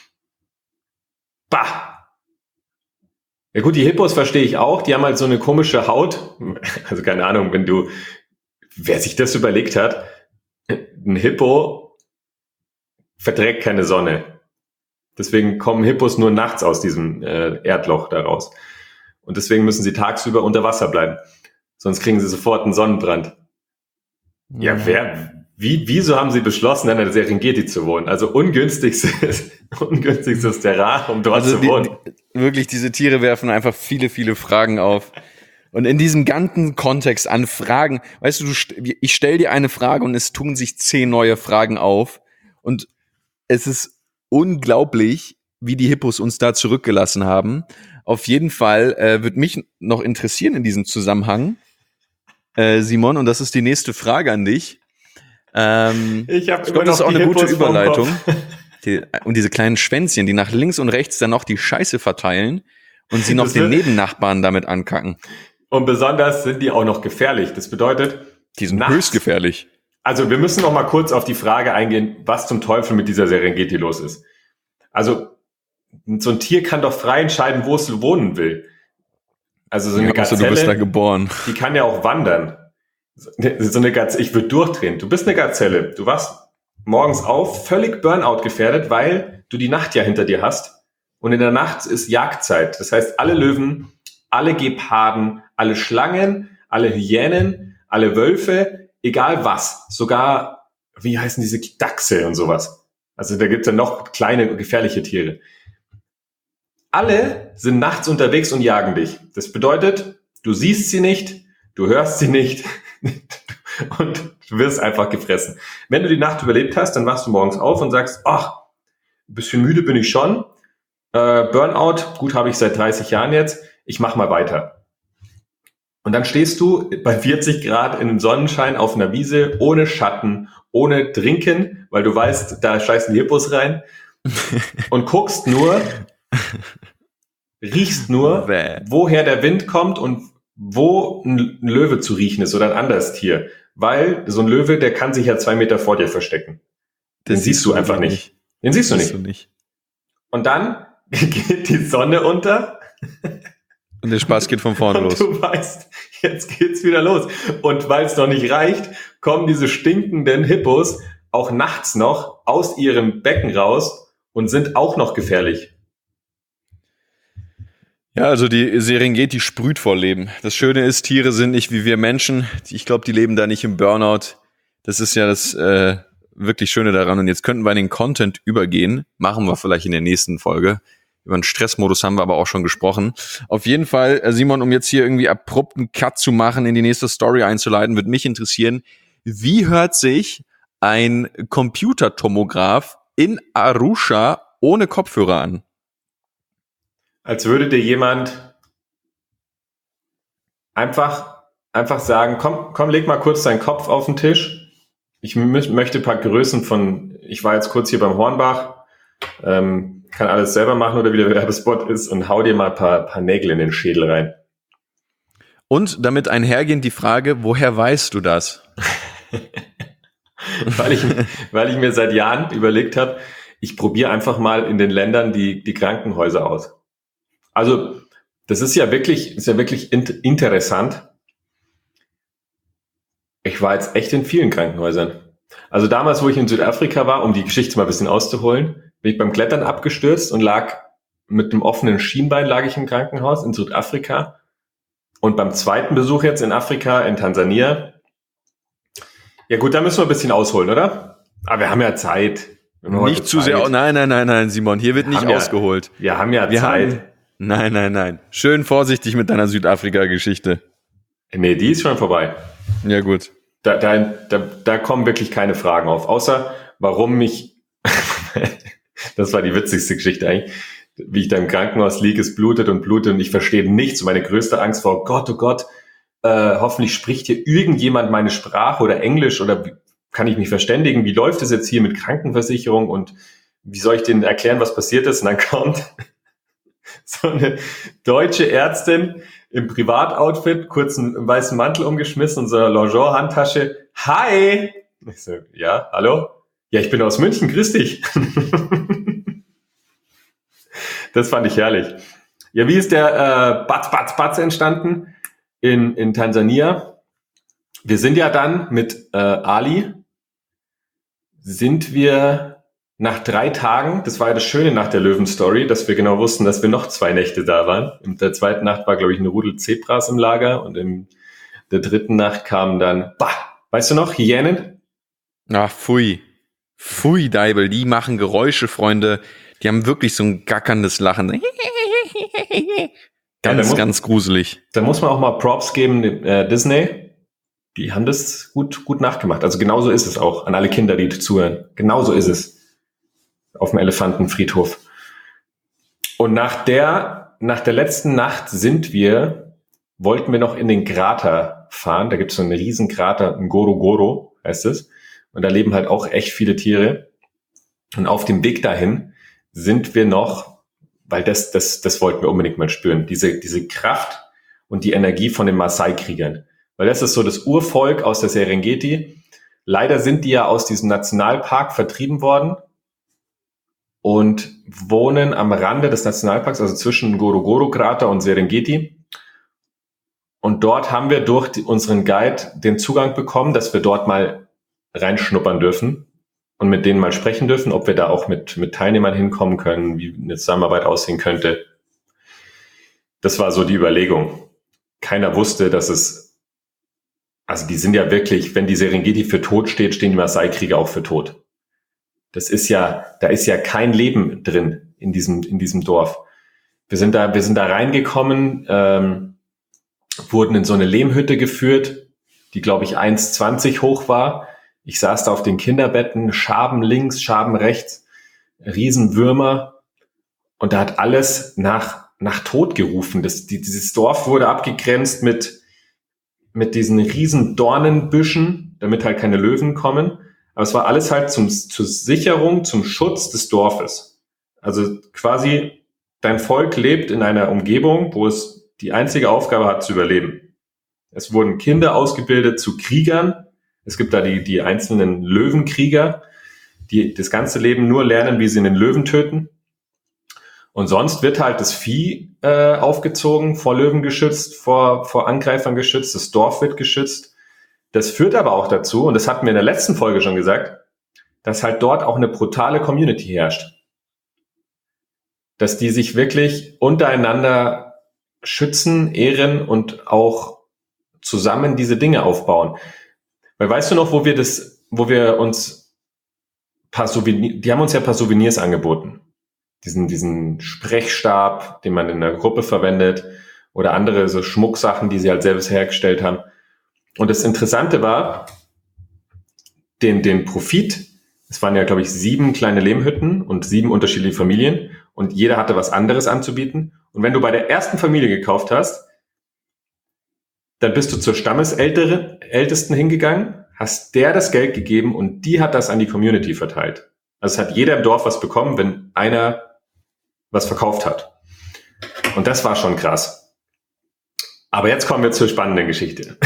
Bah! Ja gut, die Hippos verstehe ich auch. Die haben halt so eine komische Haut. Also keine Ahnung, wenn du, wer sich das überlegt hat, ein Hippo verträgt keine Sonne. Deswegen kommen Hippos nur nachts aus diesem äh, Erdloch da raus. Und deswegen müssen sie tagsüber unter Wasser bleiben. Sonst kriegen sie sofort einen Sonnenbrand. Ja, ja wer, wie, wieso haben sie beschlossen, in der Serengeti zu wohnen? Also ungünstigstes, ungünstigstes Terrain, um dort Also zu die, wohnen. Die, wirklich, diese Tiere werfen einfach viele, viele Fragen auf. Und in diesem ganzen Kontext an Fragen, weißt du, du ich stelle dir eine Frage und es tun sich zehn neue Fragen auf. Und es ist unglaublich, wie die Hippos uns da zurückgelassen haben. Auf jeden Fall äh, wird mich noch interessieren in diesem Zusammenhang, äh, Simon, und das ist die nächste Frage an dich. Ähm, ich habe ich glaube, das ist auch eine gute Überleitung. Die, und diese kleinen Schwänzchen, die nach links und rechts dann noch die Scheiße verteilen und sie noch Das den wird- Nebennachbarn damit ankacken. Und besonders sind die auch noch gefährlich. Das bedeutet, Die sind nachts- höchst gefährlich. Also wir müssen noch mal kurz auf die Frage eingehen, was zum Teufel mit dieser Serengeti los ist. Also so ein Tier kann doch frei entscheiden, wo es wohnen will. Also so eine Ja, außer du bist da Gazelle, geboren. die kann ja auch wandern. So eine Gazelle, ich würde durchdrehen. Du bist eine Gazelle. Du wachst morgens auf, völlig Burnout gefährdet, weil du die Nacht ja hinter dir hast. Und in der Nacht ist Jagdzeit. Das heißt, alle Löwen, alle Geparden, alle Schlangen, alle Hyänen, alle Wölfe, egal was, sogar, wie heißen diese Dachse und sowas. Also da gibt's ja noch kleine, gefährliche Tiere. Alle sind nachts unterwegs und jagen dich. Das bedeutet, du siehst sie nicht, du hörst sie nicht und du wirst einfach gefressen. Wenn du die Nacht überlebt hast, dann wachst du morgens auf und sagst, ach, ein bisschen müde bin ich schon, äh, Burnout, gut, habe ich seit dreißig Jahren jetzt, ich mach mal weiter. Und dann stehst du bei vierzig Grad in dem Sonnenschein auf einer Wiese, ohne Schatten, ohne Trinken, weil du weißt, da scheißen die Hippos rein und guckst nur, riechst nur, Bäh. woher der Wind kommt und wo ein Löwe zu riechen ist oder ein anderes Tier. Weil so ein Löwe, der kann sich ja zwei Meter vor dir verstecken. Den Das siehst du einfach nicht. Den siehst du Siehst nicht. du nicht. Und dann geht die Sonne unter Und der Spaß geht von vorne und los. du weißt, jetzt geht's wieder los. Und weil es noch nicht reicht, kommen diese stinkenden Hippos auch nachts noch aus ihrem Becken raus und sind auch noch gefährlich. Ja, also die Serengeti sprüht vor Leben. Das Schöne ist, Tiere sind nicht wie wir Menschen. Ich glaube, die leben da nicht im Burnout. Das ist ja das äh, wirklich Schöne daran. Und jetzt könnten wir in den Content übergehen. Machen wir vielleicht in der nächsten Folge. Über den Stressmodus haben wir aber auch schon gesprochen. Auf jeden Fall, Simon, um jetzt hier irgendwie abrupt einen Cut zu machen, in die nächste Story einzuleiten, würde mich interessieren, wie hört sich ein Computertomograph in Arusha ohne Kopfhörer an? Als würde dir jemand einfach, einfach sagen, komm, komm, leg mal kurz deinen Kopf auf den Tisch. Ich mü- möchte ein paar Größen von, ich war jetzt kurz hier beim Hornbach, ähm, kann alles selber machen oder wie der Werbespot ist und hau dir mal ein paar, paar Nägel in den Schädel rein. Und damit einhergehend die Frage, woher weißt du das? weil, ich, weil ich mir seit Jahren überlegt habe, ich probiere einfach mal in den Ländern die, die Krankenhäuser aus. Also das ist ja wirklich, ist ja wirklich int- interessant. Ich war jetzt echt in vielen Krankenhäusern. Also damals, wo ich in Südafrika war, um die Geschichte mal ein bisschen auszuholen, bin ich beim Klettern abgestürzt und lag mit einem offenen Schienbein lag ich im Krankenhaus in Südafrika. Und beim zweiten Besuch jetzt in Afrika, in Tansania, ja gut, da müssen wir ein bisschen ausholen, oder? Aber wir haben ja Zeit. Nicht zu sehr, nein, nein, nein, nein, Simon, hier wird nicht ja, ausgeholt. Wir haben ja wir Zeit. Haben, nein, nein, nein. Schön vorsichtig mit deiner Südafrika-Geschichte. Nee, die ist schon vorbei. Ja gut. Da, da, da, da kommen wirklich keine Fragen auf. Außer, warum mich, das war die witzigste Geschichte eigentlich, wie ich da im Krankenhaus liege, es blutet und blutet und ich verstehe nichts. Und meine größte Angst war, oh Gott, oh Gott, äh, hoffentlich spricht hier irgendjemand meine Sprache oder Englisch oder kann ich mich verständigen? Wie läuft es jetzt hier mit Krankenversicherung und wie soll ich denen erklären, was passiert ist? Und dann kommt so eine deutsche Ärztin im Privatoutfit, kurzen weißen Mantel umgeschmissen und so eine Longeon-Handtasche. Hi! Ich so, ja, hallo? Ja, ich bin aus München, grüß dich. Das fand ich herrlich. Ja, wie ist der äh, Batz, Batz, Batz entstanden in, in Tansania? Wir sind ja dann mit äh, Ali, sind wir nach drei Tagen, das war ja das Schöne nach der Löwen-Story, dass wir genau wussten, dass wir noch zwei Nächte da waren. In der zweiten Nacht war, glaube ich, eine Rudel Zebras im Lager und in der dritten Nacht kamen dann, bah, weißt du noch, Hyänen? Ach, pfui. Pfui, Deibel, die machen Geräusche, Freunde. Die haben wirklich so ein gackerndes Lachen. Ganz, ja, muss, ganz gruselig. Da muss man auch mal Props geben, äh, Disney. Die haben das gut, gut nachgemacht. Also genauso ist es auch an alle Kinder, die zuhören. Genauso ist es auf dem Elefantenfriedhof. Und nach der, nach der letzten Nacht sind wir, wollten wir noch in den Krater fahren. Da gibt es so einen riesen Krater, Ngorongoro heißt es. Und da leben halt auch echt viele Tiere. Und auf dem Weg dahin sind wir noch, weil das, das, das wollten wir unbedingt mal spüren, diese, diese Kraft und die Energie von den Maasai-Kriegern. Weil das ist so das Urvolk aus der Serengeti. Leider sind die ja aus diesem Nationalpark vertrieben worden und wohnen am Rande des Nationalparks, also zwischen Ngorongoro-Krater und Serengeti. Und dort haben wir durch die, unseren Guide den Zugang bekommen, dass wir dort mal reinschnuppern dürfen und mit denen mal sprechen dürfen, ob wir da auch mit, mit Teilnehmern hinkommen können, wie eine Zusammenarbeit aussehen könnte. Das war so die Überlegung. Keiner wusste, dass es, also die sind ja wirklich, wenn die Serengeti für tot steht, stehen die Maasai-Krieger auch für tot. Das ist ja, da ist ja kein Leben drin in diesem, in diesem Dorf. Wir sind da, wir sind da reingekommen, ähm, wurden in so eine Lehmhütte geführt, die, glaube ich, eins zwanzig hoch war. Ich saß da auf den Kinderbetten, Schaben links, Schaben rechts, Riesenwürmer. Und da hat alles nach, nach Tod gerufen. Das, die, dieses Dorf wurde abgegrenzt mit, mit diesen riesen Dornenbüschen, damit halt keine Löwen kommen. Aber es war alles halt zum, zur Sicherung, zum Schutz des Dorfes. Also quasi dein Volk lebt in einer Umgebung, wo es die einzige Aufgabe hat, zu überleben. Es wurden Kinder ausgebildet zu Kriegern. Es gibt da die, die einzelnen Löwenkrieger, die das ganze Leben nur lernen, wie sie einen Löwen töten. Und sonst wird halt das Vieh äh, aufgezogen, vor Löwen geschützt, vor, vor Angreifern geschützt, das Dorf wird geschützt. Das führt aber auch dazu, und das hatten wir in der letzten Folge schon gesagt, dass halt dort auch eine brutale Community herrscht. Dass die sich wirklich untereinander schützen, ehren und auch zusammen diese Dinge aufbauen. Weil weißt du noch, wo wir das, wo wir uns paar Souvenirs, die haben uns ja ein paar Souvenirs angeboten. diesen, diesen Sprechstab, den man in einer Gruppe verwendet oder andere so Schmucksachen, die sie halt selbst hergestellt haben. Und das Interessante war, den, den Profit, es waren ja, glaube ich, sieben kleine Lehmhütten und sieben unterschiedliche Familien und jeder hatte was anderes anzubieten. Und wenn du bei der ersten Familie gekauft hast, dann bist du zur Stammesältesten hingegangen, hast der das Geld gegeben und die hat das an die Community verteilt. Also es hat jeder im Dorf was bekommen, wenn einer was verkauft hat. Und das war schon krass. Aber jetzt kommen wir zur spannenden Geschichte.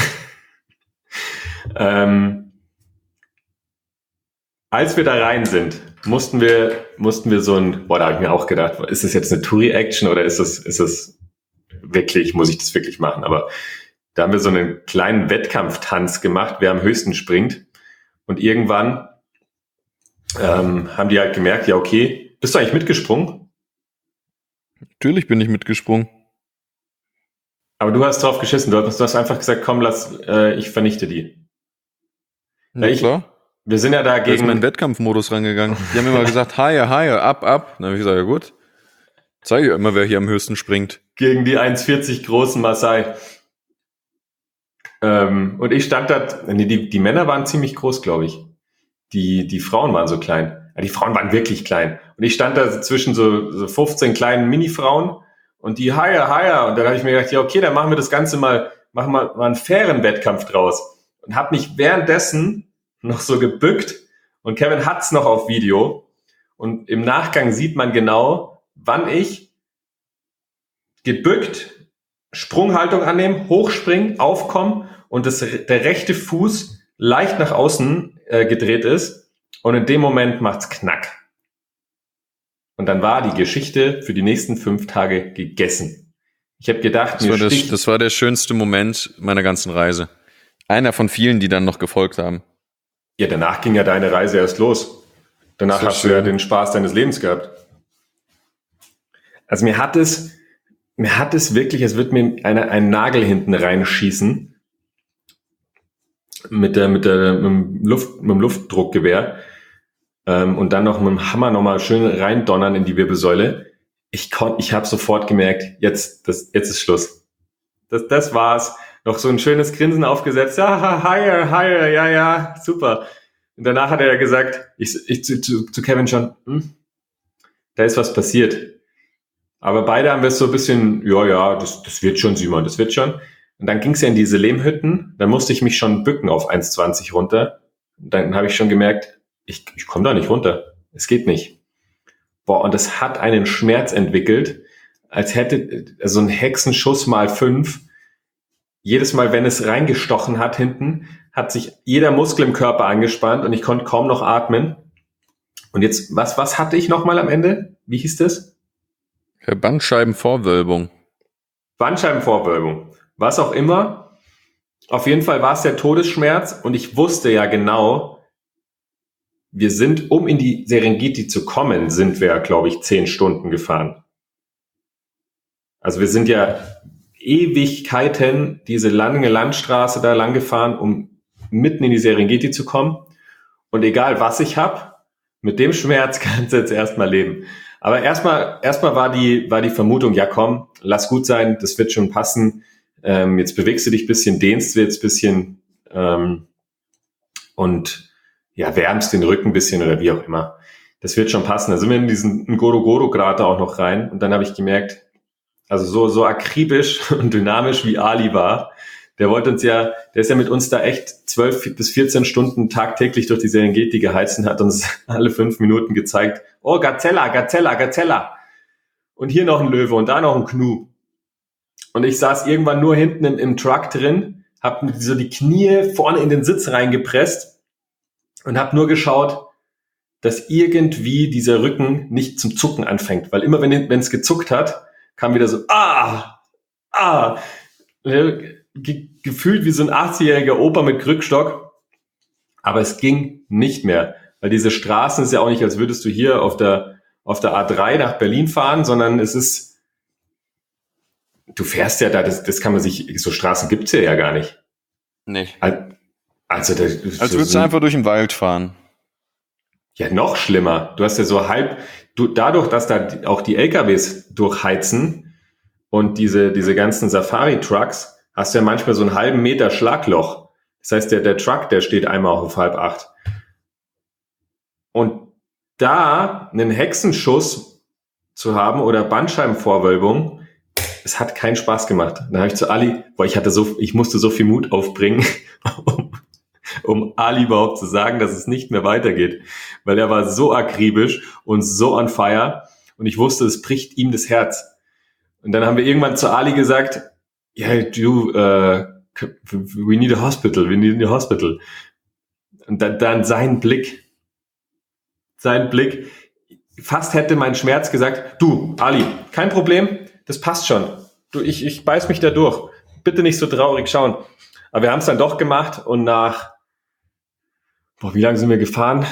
ähm, als wir da rein sind, mussten wir, mussten wir so ein, boah, da habe ich mir auch gedacht, ist das jetzt eine Touri-Action oder ist das, ist das wirklich, muss ich das wirklich machen? Aber da haben wir so einen kleinen Wettkampftanz gemacht, wer am höchsten springt. Und irgendwann ähm, haben die halt gemerkt, ja okay, bist du eigentlich mitgesprungen? Natürlich bin ich mitgesprungen. Aber du hast drauf geschissen, du hast, du hast einfach gesagt, komm, lass, äh, ich vernichte die. Na ich, klar. Wir sind ja da Da ist gegen... mein Wettkampfmodus rangegangen. Die haben immer gesagt, higher, higher, up, up. Dann habe ich gesagt, ja gut. Zeige ich immer, wer hier am höchsten springt. Gegen die eins vierzig großen Maasai. Ähm, und ich stand da, nee, die, die Männer waren ziemlich groß, glaube ich. Die, die Frauen waren so klein. Ja, die Frauen waren wirklich klein. Und ich stand da zwischen so, so fünfzehn kleinen Mini-Frauen und die higher, higher. Und dann habe ich mir gedacht, ja okay, dann machen wir das Ganze mal, machen wir mal einen fairen Wettkampf draus. Und habe mich währenddessen noch so gebückt. Und Kevin hat's noch auf Video. Und im Nachgang sieht man genau, wann ich gebückt, Sprunghaltung annehmen, hochspringen, aufkommen und das, der rechte Fuß leicht nach außen äh, gedreht ist. Und in dem Moment macht's knack. Und dann war die Geschichte für die nächsten fünf Tage gegessen. Ich habe gedacht, das war, das, das war der schönste Moment meiner ganzen Reise. Einer von vielen, die dann noch gefolgt haben. Ja, danach ging ja deine Reise erst los. Danach hast schön. Du ja den Spaß deines Lebens gehabt. Also mir hat es, mir hat es wirklich, es wird mir eine, ein Nagel hinten reinschießen mit der, mit der, mit dem Luft, mit dem Luftdruckgewehr. Ähm, und dann noch mit dem Hammer nochmal schön reindonnern in die Wirbelsäule. Ich konnte, ich habe sofort gemerkt, jetzt, das, jetzt ist Schluss. Das, das war's. Noch so ein schönes Grinsen aufgesetzt. Ja, higher, higher, ja, ja, super. Und danach hat er ja gesagt, ich, ich zu, zu, zu Kevin schon, hm, da ist was passiert. Aber beide haben wir es so ein bisschen, ja, ja, das, das wird schon, Simon, das wird schon. Und dann ging es ja in diese Lehmhütten. Dann musste ich mich schon bücken auf eins zwanzig runter. Und dann habe ich schon gemerkt, ich, ich komme da nicht runter. Es geht nicht. Boah, und es hat einen Schmerz entwickelt, als hätte so also ein Hexenschuss mal fünf. Jedes Mal, wenn es reingestochen hat hinten, hat sich jeder Muskel im Körper angespannt und ich konnte kaum noch atmen. Und jetzt, was, was hatte ich nochmal am Ende? Wie hieß das? Bandscheibenvorwölbung. Bandscheibenvorwölbung. Was auch immer. Auf jeden Fall war es der Todesschmerz und ich wusste ja genau, wir sind, um in die Serengeti zu kommen, sind wir, glaube ich, zehn Stunden gefahren. Also wir sind ja Ewigkeiten diese lange Landstraße da lang gefahren, um mitten in die Serengeti zu kommen. Und egal, was ich habe, mit dem Schmerz kannst du jetzt erstmal leben. Aber erstmal erstmal war die war die Vermutung, ja komm, lass gut sein, das wird schon passen. Ähm, jetzt bewegst du dich ein bisschen, dehnst du jetzt ein bisschen ähm, und ja, wärmst den Rücken ein bisschen oder wie auch immer. Das wird schon passen. Da sind wir in diesen Ngorongoro-Krater auch noch rein und dann habe ich gemerkt, also so so akribisch und dynamisch wie Ali war, der wollte uns ja, der ist ja mit uns da echt zwölf bis vierzehn Stunden tagtäglich durch die Serengeti geheizt und hat uns alle fünf Minuten gezeigt, oh, Gazella, Gazella, Gazella. Und hier noch ein Löwe und da noch ein Gnu. Und ich saß irgendwann nur hinten im, im Truck drin, hab so die Knie vorne in den Sitz reingepresst und hab nur geschaut, dass irgendwie dieser Rücken nicht zum Zucken anfängt. Weil immer, wenn es gezuckt hat, kam wieder so, ah, ah, ge- gefühlt wie so ein achtzigjähriger Opa mit Krückstock. Aber es ging nicht mehr. Weil diese Straßen ist ja auch nicht, als würdest du hier auf der, auf der A drei nach Berlin fahren, sondern es ist, du fährst ja da, das, das kann man sich, so Straßen gibt's ja ja gar nicht. Nee. Also, das, Als würdest du einfach durch den Wald fahren. Ja, noch schlimmer. Du hast ja so halb, du, dadurch, dass da die- auch die L K Ws durchheizen und diese, diese ganzen Safari-Trucks, hast du ja manchmal so einen halben Meter Schlagloch. Das heißt, der, der Truck, der steht einmal auf halb acht. Und da einen Hexenschuss zu haben oder Bandscheibenvorwölbung, es hat keinen Spaß gemacht. Dann habe ich zu Ali, boah, ich hatte so, ich musste so viel Mut aufbringen, um, um Ali überhaupt zu sagen, dass es nicht mehr weitergeht. Weil er war so akribisch und so on fire und ich wusste, es bricht ihm das Herz. Und dann haben wir irgendwann zu Ali gesagt, ja, yeah, du, uh, we need a hospital, we need a hospital. Und dann, dann sein Blick, sein Blick, fast hätte mein Schmerz gesagt, du, Ali, kein Problem, das passt schon. Du, ich, ich beiß mich da durch. Bitte nicht so traurig schauen. Aber wir haben es dann doch gemacht und nach, boah, wie lange sind wir gefahren?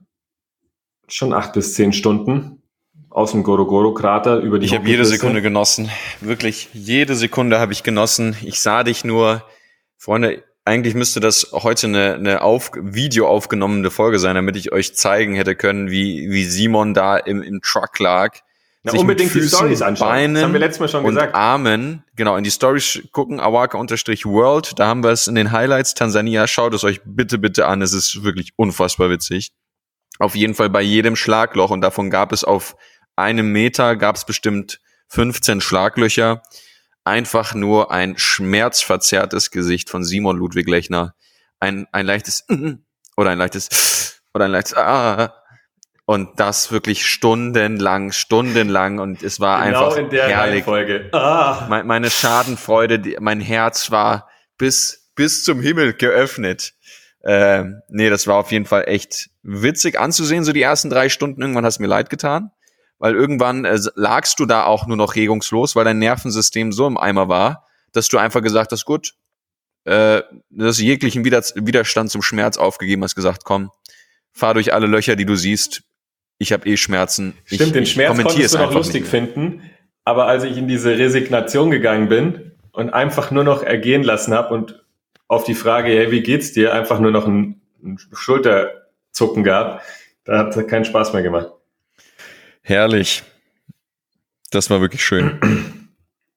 Schon acht bis zehn Stunden aus dem Gorogoro-Krater über die Ich habe jede Hochgebirge. Sekunde genossen. Wirklich, jede Sekunde habe ich genossen. Ich sah dich nur, Freunde, eigentlich müsste das heute eine, eine auf, Video aufgenommene Folge sein, damit ich euch zeigen hätte können, wie, wie Simon da im, im Truck lag. Ja, sich unbedingt mit die Füßen, Storys anschauen. Beinen Das haben wir letztes Mal schon und gesagt. Armen, genau, in die Stories gucken, awaka-world, da haben wir es in den Highlights, Tansania, schaut es euch bitte, bitte an, es ist wirklich unfassbar witzig. Auf jeden Fall bei jedem Schlagloch, und davon gab es auf einem Meter, gab es bestimmt fünfzehn Schlaglöcher, einfach nur ein schmerzverzerrtes Gesicht von Simon Ludwig Lechner, ein, ein leichtes oder ein leichtes oder ein leichtes ah, und das wirklich stundenlang, stundenlang, und es war Genau einfach in der herrlich. Reihenfolge. Ah. Me- Meine Schadenfreude, die, mein Herz war bis, bis zum Himmel geöffnet. Ähm, nee, das war auf jeden Fall echt witzig anzusehen, so die ersten drei Stunden. Irgendwann hast du mir leid getan, weil irgendwann äh, lagst du da auch nur noch regungslos, weil dein Nervensystem so im Eimer war, dass du einfach gesagt hast, gut, äh, dass jeglichen Wider- Widerstand zum Schmerz aufgegeben hast, gesagt, komm, fahr durch alle Löcher, die du siehst. Ich habe eh Schmerzen. Stimmt, ich, den ich Schmerz kommentiere konntest es du noch einfach lustig nicht mehr. finden, aber als ich in diese Resignation gegangen bin und einfach nur noch ergehen lassen habe und auf die Frage, hey, wie geht's dir, einfach nur noch ein, ein Schulterzucken gab, da hat es keinen Spaß mehr gemacht. Herrlich. Das war wirklich schön.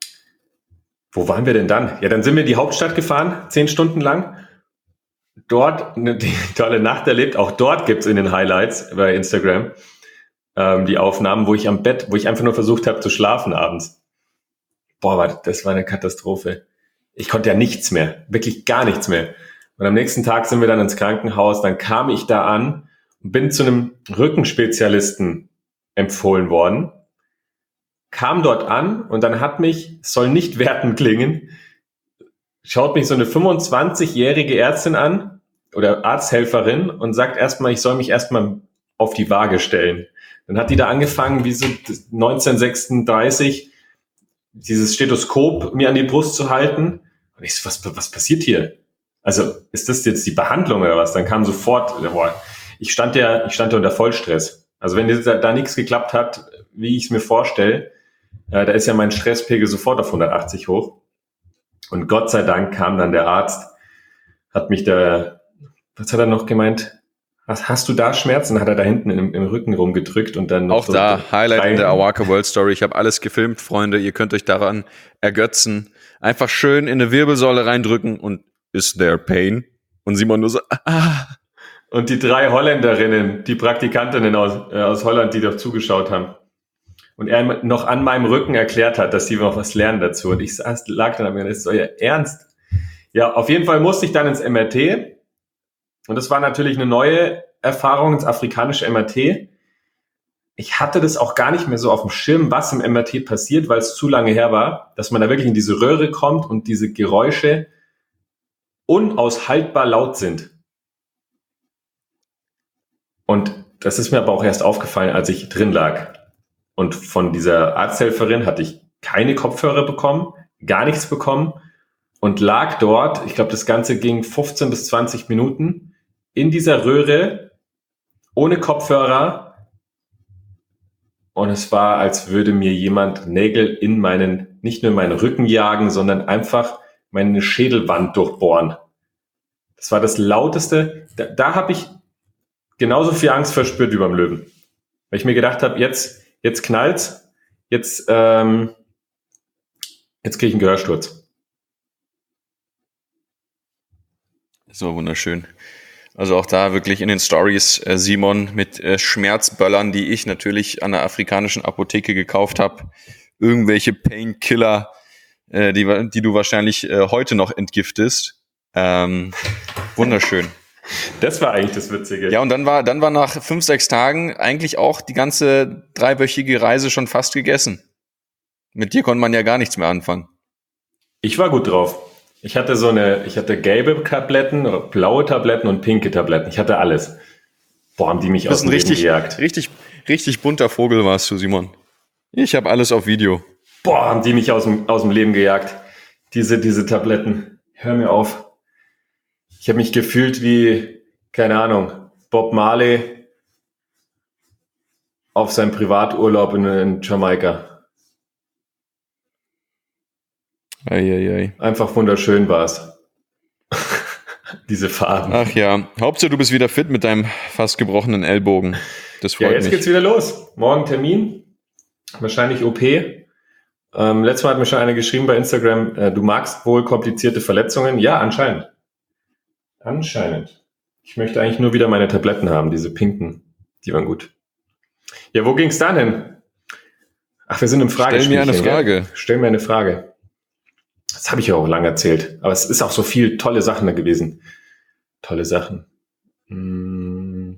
Wo waren wir denn dann? Ja, dann sind wir in die Hauptstadt gefahren, zehn Stunden lang. Dort eine tolle Nacht erlebt. Auch dort gibt's in den Highlights bei Instagram ähm, die Aufnahmen, wo ich am Bett, wo ich einfach nur versucht habe zu schlafen abends. Boah, das war eine Katastrophe. Ich konnte ja nichts mehr, wirklich gar nichts mehr. Und am nächsten Tag sind wir dann ins Krankenhaus. Dann kam ich da an und bin zu einem Rückenspezialisten empfohlen worden. Kam dort an und dann hat mich, es soll nicht wertend klingen, schaut mich so eine fünfundzwanzigjährige Ärztin an oder Arzthelferin und sagt erstmal, ich soll mich erstmal auf die Waage stellen. Dann hat die da angefangen, wie so neunzehnhundertsechsunddreißig, dieses Stethoskop mir an die Brust zu halten. Und ich so, was, was passiert hier? Also, ist das jetzt die Behandlung oder was? Dann kam sofort, boah, ich stand ja, ich stand ja unter Vollstress. Also, wenn da, da nichts geklappt hat, wie ich es mir vorstelle, äh, da ist ja mein Stresspegel sofort auf hundertachtzig hoch. Und Gott sei Dank kam dann der Arzt, hat mich da, was hat er noch gemeint? Hast, hast du da Schmerzen? Hat er da hinten im, im Rücken rumgedrückt und dann noch Auch so da, Highlight in der drei- Awaka World Story. Ich habe alles gefilmt, Freunde. Ihr könnt euch daran ergötzen. Einfach schön in eine Wirbelsäule reindrücken und is there pain? Und Simon nur so, ah. Und die drei Holländerinnen, die Praktikantinnen aus, äh, aus Holland, die doch zugeschaut haben. Und er noch an meinem Rücken erklärt hat, dass sie noch was lernen dazu. Und ich saß, lag dann, das ist euer Ernst? Ja, auf jeden Fall musste ich dann ins M R T. Und das war natürlich eine neue Erfahrung, ins afrikanische M R T. Ich hatte das auch gar nicht mehr so auf dem Schirm, was im M R T passiert, weil es zu lange her war, dass man da wirklich in diese Röhre kommt und diese Geräusche unaushaltbar laut sind. Und das ist mir aber auch erst aufgefallen, als ich drin lag. Und von dieser Arzthelferin hatte ich keine Kopfhörer bekommen, gar nichts bekommen und lag dort, ich glaube, das Ganze ging fünfzehn bis zwanzig Minuten, in dieser Röhre, ohne Kopfhörer. Und es war, als würde mir jemand Nägel in meinen, nicht nur in meinen Rücken jagen, sondern einfach meine Schädelwand durchbohren. Das war das Lauteste. Da, da habe ich genauso viel Angst verspürt wie beim Löwen. Weil ich mir gedacht habe, jetzt, jetzt knallt's, jetzt, ähm, jetzt kriege ich einen Gehörsturz. So wunderschön. Also auch da wirklich in den Stories äh, Simon mit äh, Schmerzböllern, die ich natürlich an der afrikanischen Apotheke gekauft habe. Irgendwelche Painkiller, äh, die, die du wahrscheinlich äh, heute noch entgiftest. Ähm, wunderschön. Das war eigentlich das Witzige. Ja, und dann war, dann war nach fünf, sechs Tagen eigentlich auch die ganze dreiwöchige Reise schon fast gegessen. Mit dir konnte man ja gar nichts mehr anfangen. Ich war gut drauf. Ich hatte so eine, ich hatte gelbe Tabletten, blaue Tabletten und pinke Tabletten. Ich hatte alles. Boah, haben die mich aus dem Leben richtig, gejagt. Richtig, richtig bunter Vogel warst du, Simon. Ich habe alles auf Video. Boah, haben die mich aus dem, aus dem Leben gejagt. Diese, diese Tabletten. Hör mir auf. Ich habe mich gefühlt wie, keine Ahnung, Bob Marley auf seinem Privaturlaub in, in Jamaika. Eieiei. Einfach wunderschön war's. Diese Farben. Ach ja, Hauptsache du bist wieder fit mit deinem fast gebrochenen Ellbogen. Das freut Ja, jetzt mich. geht's wieder los. Morgen Termin. Wahrscheinlich O P. Ähm, letztes Mal hat mir schon einer geschrieben bei Instagram, äh, du magst wohl komplizierte Verletzungen. Ja, anscheinend. Anscheinend. Ich möchte eigentlich nur wieder meine Tabletten haben, diese pinken. Die waren gut. Ja, wo ging's dann hin? Ach, wir sind im Fragespielchen. Stell mir eine Frage. Ja? Stell mir eine Frage. Das habe ich ja auch lange erzählt. Aber es ist auch so viel tolle Sachen da gewesen. Tolle Sachen. Hm.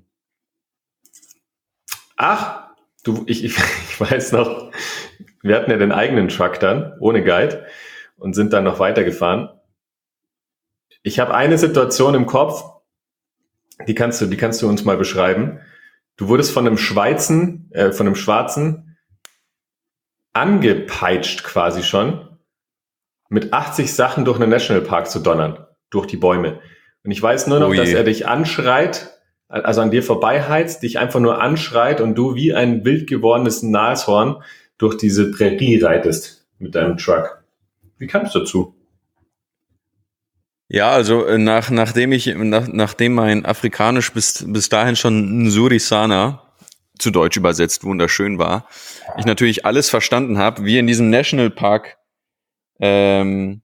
Ach, du, ich, ich, ich weiß noch, wir hatten ja den eigenen Truck dann, ohne Guide, und sind dann noch weitergefahren. Ich habe eine Situation im Kopf, die kannst du, die kannst du uns mal beschreiben. Du wurdest von einem Schweizen, äh, von einem Schwarzen angepeitscht quasi schon, mit achtzig Sachen durch einen Nationalpark zu donnern, durch die Bäume. Und ich weiß nur noch, Oh dass er dich anschreit, also an dir vorbeiheizt, dich einfach nur anschreit und du wie ein wild gewordenes Nashorn durch diese Prärie reitest mit deinem Truck. Wie kamst du dazu? Ja, also äh, nach, nachdem ich, nach, nachdem mein Afrikanisch bis, bis dahin schon Nsurisana, zu Deutsch übersetzt, wunderschön war, ich natürlich alles verstanden habe, wie in diesem Nationalpark, ähm,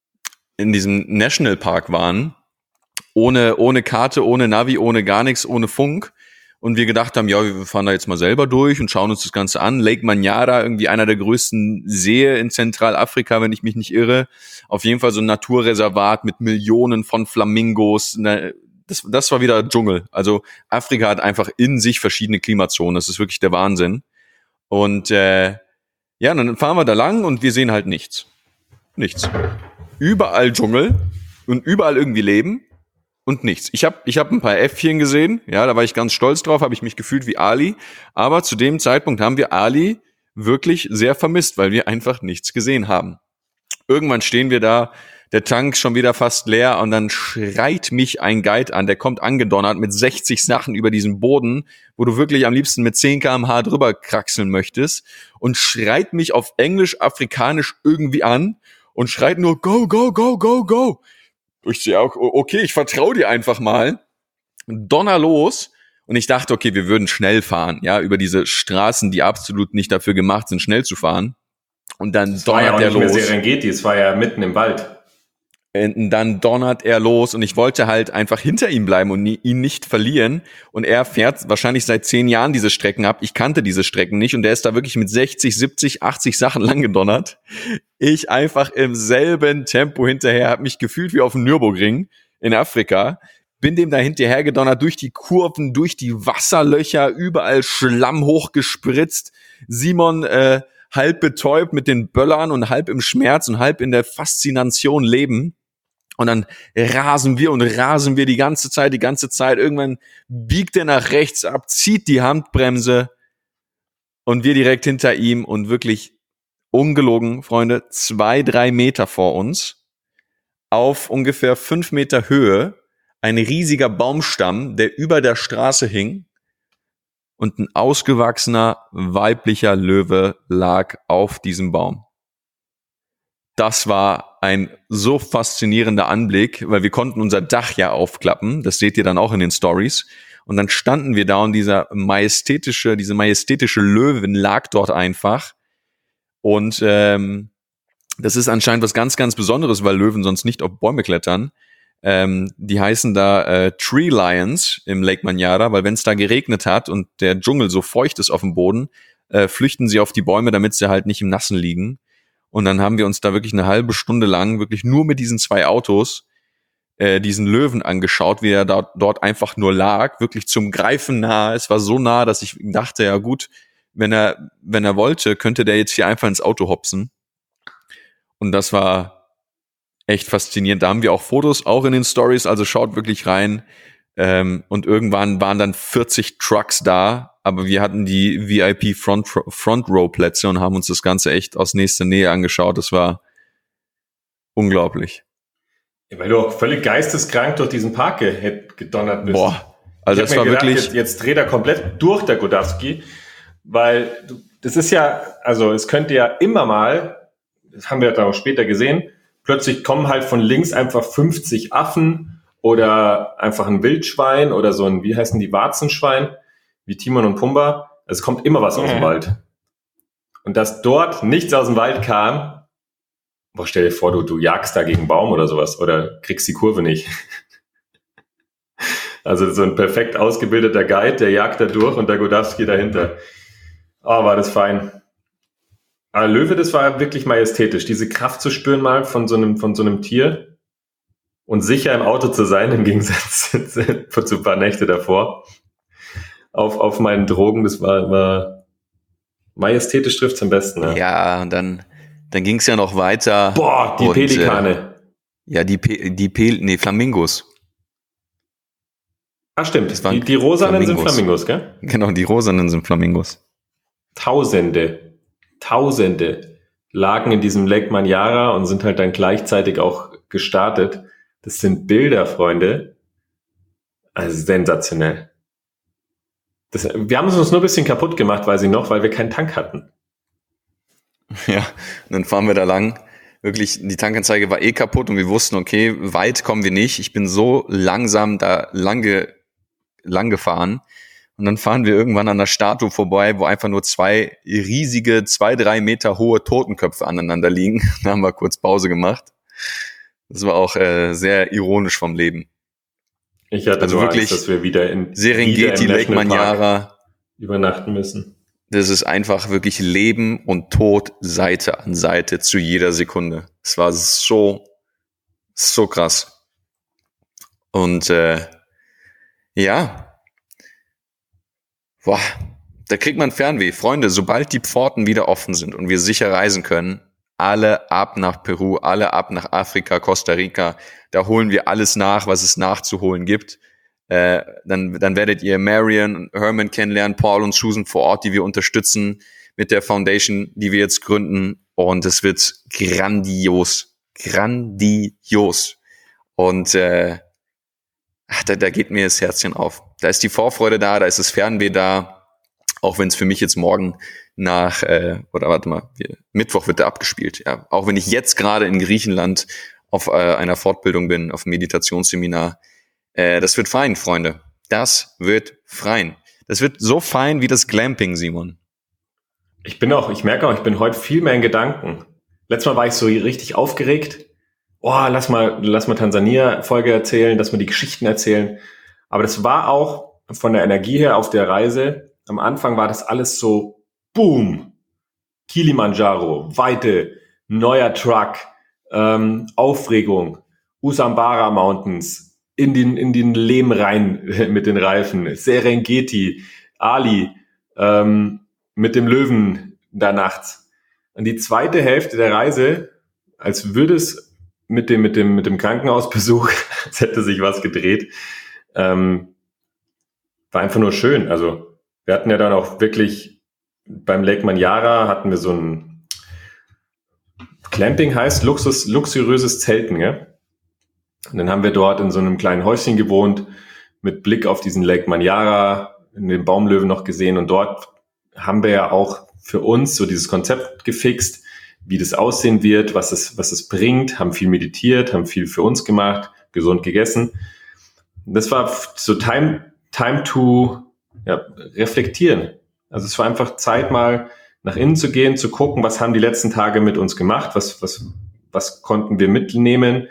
in diesem Nationalpark waren, ohne, ohne Karte, ohne Navi, ohne gar nichts, ohne Funk. Und wir gedacht haben, ja, wir fahren da jetzt mal selber durch und schauen uns das Ganze an. Lake Manyara, irgendwie einer der größten Seen in Zentralafrika, wenn ich mich nicht irre. Auf jeden Fall so ein Naturreservat mit Millionen von Flamingos. Das, das war wieder Dschungel. Also Afrika hat einfach in sich verschiedene Klimazonen. Das ist wirklich der Wahnsinn. Und äh, ja, dann fahren wir da lang und wir sehen halt nichts. Nichts. Überall Dschungel und überall irgendwie Leben. Und nichts. Ich habe ich hab ein paar Äffchen gesehen, ja, da war ich ganz stolz drauf, habe ich mich gefühlt wie Ali. Aber zu dem Zeitpunkt haben wir Ali wirklich sehr vermisst, weil wir einfach nichts gesehen haben. Irgendwann stehen wir da, der Tank schon wieder fast leer und dann schreit mich ein Guide an, der kommt angedonnert mit sechzig Sachen über diesen Boden, wo du wirklich am liebsten mit zehn Kilometer pro Stunde drüber kraxeln möchtest und schreit mich auf Englisch, Afrikanisch irgendwie an und schreit nur go, go, go, go, go. Ich sehe auch, okay, ich vertraue dir einfach mal. Donner los. Und ich dachte, okay, wir würden schnell fahren, ja, über diese Straßen, die absolut nicht dafür gemacht sind, schnell zu fahren. Und dann das donnert war ja er auch nicht los. mehr Serengeti, es war ja mitten im Wald. Und dann donnert er los und ich wollte halt einfach hinter ihm bleiben und nie, ihn nicht verlieren. Und er fährt wahrscheinlich seit zehn Jahren diese Strecken ab. Ich kannte diese Strecken nicht und der ist da wirklich mit sechzig, siebzig, achtzig Sachen lang gedonnert. Ich einfach im selben Tempo hinterher, habe mich gefühlt wie auf dem Nürburgring in Afrika. Bin dem da hinterher gedonnert, durch die Kurven, durch die Wasserlöcher, überall Schlamm hochgespritzt. Simon äh, halb betäubt mit den Böllern und halb im Schmerz und halb in der Faszination leben. Und dann rasen wir und rasen wir die ganze Zeit, die ganze Zeit. Irgendwann biegt er nach rechts ab, zieht die Handbremse und wir direkt hinter ihm und wirklich ungelogen, Freunde, zwei, drei Meter vor uns, auf ungefähr fünf Meter Höhe, ein riesiger Baumstamm, der über der Straße hing und ein ausgewachsener weiblicher Löwe lag auf diesem Baum. Das war ein so faszinierender Anblick, weil wir konnten unser Dach ja aufklappen. Das seht ihr dann auch in den Stories. Und dann standen wir da und dieser majestätische, diese majestätische Löwin lag dort einfach. Und ähm, das ist anscheinend was ganz, ganz Besonderes, weil Löwen sonst nicht auf Bäume klettern. Ähm, die heißen da äh, Tree Lions im Lake Manyara, weil wenn es da geregnet hat und der Dschungel so feucht ist auf dem Boden, äh, flüchten sie auf die Bäume, damit sie halt nicht im Nassen liegen. Und dann haben wir uns da wirklich eine halbe Stunde lang wirklich nur mit diesen zwei Autos äh, diesen Löwen angeschaut, wie er da, dort einfach nur lag, wirklich zum Greifen nah. Es war so nah, dass ich dachte, ja gut, wenn er wenn er wollte, könnte der jetzt hier einfach ins Auto hopsen. Und das war echt faszinierend. Da haben wir auch Fotos, auch in den Stories, also schaut wirklich rein. Ähm, und irgendwann waren dann vierzig Trucks da, aber wir hatten die V I P Front, Front Row Plätze und haben uns das Ganze echt aus nächster Nähe angeschaut. Das war unglaublich. Ja, weil du auch völlig geisteskrank durch diesen Park ge- gedonnert bist. Boah, also das war gedacht, wirklich... Jetzt, jetzt dreht er komplett durch, der Godowski, weil du, das ist ja, also es könnte ja immer mal, das haben wir dann auch später gesehen, plötzlich kommen halt von links einfach fünfzig Affen oder einfach ein Wildschwein oder so ein, wie heißen die, Warzenschwein, wie Timon und Pumba. Es kommt immer was aus dem Mhm. Wald. Und dass dort nichts aus dem Wald kam, boah, stell dir vor, du, du jagst da gegen einen Baum oder sowas oder kriegst die Kurve nicht. Also so ein perfekt ausgebildeter Guide, der jagt da durch und der Godowski dahinter. Oh, war das fein. Aber Löwe, das war wirklich majestätisch, diese Kraft zu spüren mal von so einem, von so einem Tier und sicher im Auto zu sein, im Gegensatz zu ein paar Nächte davor. Auf, auf meinen Drogen, das war, war majestätisch, trifft's am besten. Ne? Ja, und dann, dann ging's ja noch weiter. Boah, die und, Pelikane. Äh, ja, die, Pe- die Pel- nee, Flamingos. Ah, stimmt. Das waren Die, die rosanen sind Flamingos. Flamingos, gell? Genau, die rosanen sind Flamingos. Tausende, Tausende lagen in diesem Lake Manyara und sind halt dann gleichzeitig auch gestartet. Das sind Bilder, Freunde. Also sensationell. Das, wir haben es uns nur ein bisschen kaputt gemacht, weiß ich noch, weil wir keinen Tank hatten. Ja, und dann fahren wir da lang. Wirklich, die Tankanzeige war eh kaputt und wir wussten, okay, weit kommen wir nicht. Ich bin so langsam da lang, ge, lang gefahren. Und dann fahren wir irgendwann an der Statue vorbei, wo einfach nur zwei riesige, zwei, drei Meter hohe Totenköpfe aneinander liegen. Da haben wir kurz Pause gemacht. Das war auch äh, sehr ironisch vom Leben. Ich hatte Also nur wirklich Angst, dass wir wieder in Serengeti, wieder im Lake Manyara, übernachten müssen. das ist einfach wirklich Leben und Tod Seite an Seite zu jeder Sekunde. Es war so, so krass. Und äh, ja, boah, da kriegt man Fernweh. Freunde, sobald die Pforten wieder offen sind und wir sicher reisen können, alle ab nach Peru, alle ab nach Afrika, Costa Rica, da holen wir alles nach, was es nachzuholen gibt. Äh, dann, dann werdet ihr Marion und Herman kennenlernen, Paul und Susan vor Ort, die wir unterstützen mit der Foundation, die wir jetzt gründen. Und es wird grandios, grandios. Und äh, ach, da, da geht mir das Herzchen auf. Da ist die Vorfreude da, da ist das Fernweh da. Auch wenn es für mich jetzt morgen nach, äh, oder warte mal, wir, Mittwoch wird da abgespielt. Ja, auch wenn ich jetzt gerade in Griechenland auf äh, einer Fortbildung bin, auf einem Meditationsseminar. Äh, das wird fein, Freunde. Das wird fein. Das wird so fein wie das Glamping, Simon. Ich bin auch, ich merke auch, ich bin heute viel mehr in Gedanken. Letztes Mal war ich so richtig aufgeregt. Oh, lass mal, lass mal Tansania-Folge erzählen, lass mal die Geschichten erzählen. Aber das war auch von der Energie her auf der Reise. Am Anfang war das alles so, boom, Kilimanjaro, Weite, neuer Truck, ähm, Aufregung, Usambara Mountains, in den, in den Lehm rein mit den Reifen, Serengeti, Ali, ähm, mit dem Löwen da nachts. Und die zweite Hälfte der Reise, als würde es mit dem, mit dem, mit dem Krankenhausbesuch, als hätte sich was gedreht, ähm, war einfach nur schön. Also, wir hatten ja dann auch wirklich beim Lake Manyara hatten wir so ein Clamping heißt Luxus, luxuriöses Zelten, gell? Und dann haben wir dort in so einem kleinen Häuschen gewohnt, mit Blick auf diesen Lake Manyara, in den Baumlöwen noch gesehen. Und dort haben wir ja auch für uns so dieses Konzept gefixt, wie das aussehen wird, was es, was es bringt, haben viel meditiert, haben viel für uns gemacht, gesund gegessen. Das war so Time, Time to ja, reflektieren. Also es war einfach Zeit, mal nach innen zu gehen, zu gucken, was haben die letzten Tage mit uns gemacht, was, was, was konnten wir mitnehmen.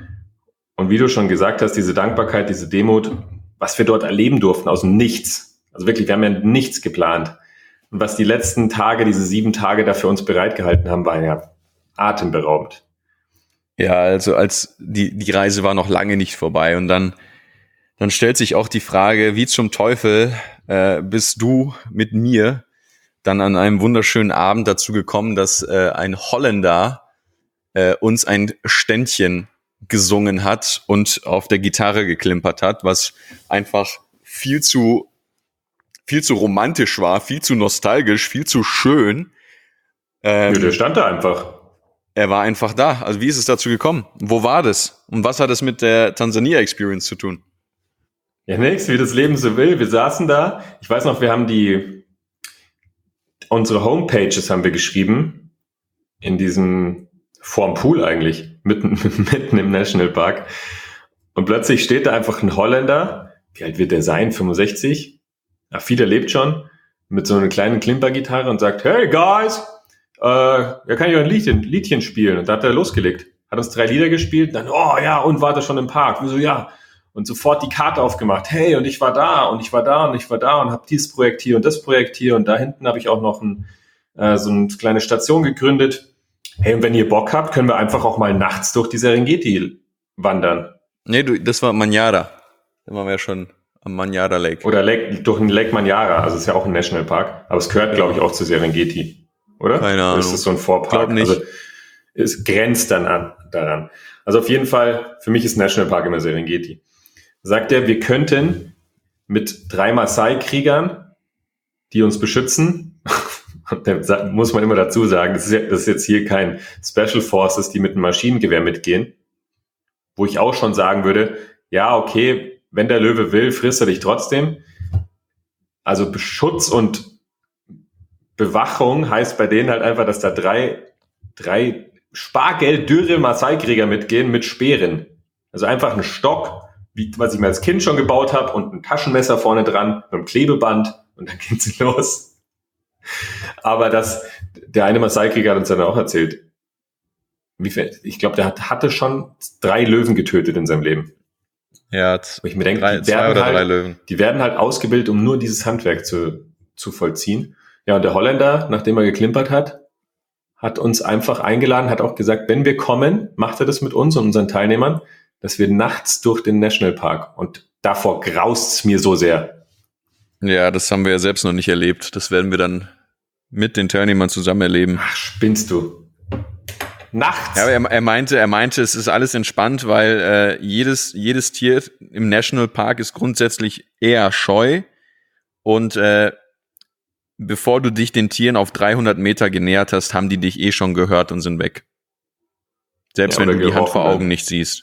Und wie du schon gesagt hast, diese Dankbarkeit, diese Demut, was wir dort erleben durften aus dem Nichts. Also wirklich, wir haben ja nichts geplant. Und was die letzten Tage, diese sieben Tage da für uns bereitgehalten haben, war ja atemberaubend. Ja, also als die, die Reise war noch lange nicht vorbei und dann, dann stellt sich auch die Frage, wie zum Teufel äh, bist du mit mir dann an einem wunderschönen Abend dazu gekommen, dass äh, ein Holländer äh, uns ein Ständchen gesungen hat und auf der Gitarre geklimpert hat, was einfach viel zu viel zu romantisch war, viel zu nostalgisch, viel zu schön. Ähm, ja, der stand da einfach. Er war einfach da. Also wie ist es dazu gekommen? Wo war das? Und was hat es mit der Tansania-Experience zu tun? Ja, nix, wie das Leben so will. Wir saßen da. Ich weiß noch, wir haben die unsere Homepages haben wir geschrieben in diesem vorm Pool eigentlich, mitten, mitten im Nationalpark. Und plötzlich steht da einfach ein Holländer. Wie alt wird der sein? fünfundsechzig? Ja, viele lebt schon, mit so einer kleinen Klimpergitarre und sagt, hey guys, äh, ja, kann ich euch ein Liedchen, Liedchen spielen? Und da hat er losgelegt. Hat uns drei Lieder gespielt, dann, oh ja, und war das schon im Park? Wieso, ja. Und sofort die Karte aufgemacht. Hey, und ich war da, und ich war da, und ich war da, und habe dieses Projekt hier und das Projekt hier. Und da hinten habe ich auch noch ein, äh, so eine kleine Station gegründet. Hey, und wenn ihr Bock habt, können wir einfach auch mal nachts durch die Serengeti wandern. Nee, du, das war Manyara. Da waren wir ja schon am Manyara Lake. Oder Lake, durch den Lake Manyara, also ist ja auch ein Nationalpark, aber es gehört, glaube ich, auch zu Serengeti, oder? Keine Ahnung. Oder ist das so ein Vorpark? Glaub nicht. Also es grenzt dann an daran. Also auf jeden Fall, für mich ist Nationalpark immer Serengeti. Sagt er, wir könnten mit drei Maasai-Kriegern, die uns beschützen, und da muss man immer dazu sagen, das ist, ja, das ist jetzt hier kein Special Forces, die mit einem Maschinengewehr mitgehen, wo ich auch schon sagen würde, ja, okay, wenn der Löwe will, frisst er dich trotzdem. Also Schutz und Bewachung heißt bei denen halt einfach, dass da drei, drei Spargelddürre Maasai-Krieger mitgehen mit Speeren. Also einfach ein Stock, wie, was ich mir als Kind schon gebaut habe, und ein Taschenmesser vorne dran, mit einem Klebeband, und dann geht sie los. Aber das, der eine Maasai-Krieger hat uns dann auch erzählt, wie viel, ich glaube, der hat, hatte schon drei Löwen getötet in seinem Leben. Ja, Wo ich mir denke, drei, die, zwei werden oder halt, drei Löwen. die werden halt ausgebildet, um nur dieses Handwerk zu, zu vollziehen. Ja, und der Holländer, nachdem er geklimpert hat, hat uns einfach eingeladen, hat auch gesagt, wenn wir kommen, macht er das mit uns und unseren Teilnehmern, dass wir nachts durch den Nationalpark, und davor graust's mir so sehr. Ja, das haben wir ja selbst noch nicht erlebt. Das werden wir dann mit den Teilnehmern zusammen erleben. Ach, spinnst du? Nachts? Ja, aber er, er meinte, er meinte, es ist alles entspannt, weil äh, jedes jedes Tier im Nationalpark ist grundsätzlich eher scheu, und äh, bevor du dich den Tieren auf dreihundert Meter genähert hast, haben die dich eh schon gehört und sind weg. Selbst Ja, wenn du die Hand gerochen, vor Augen ne? nicht siehst.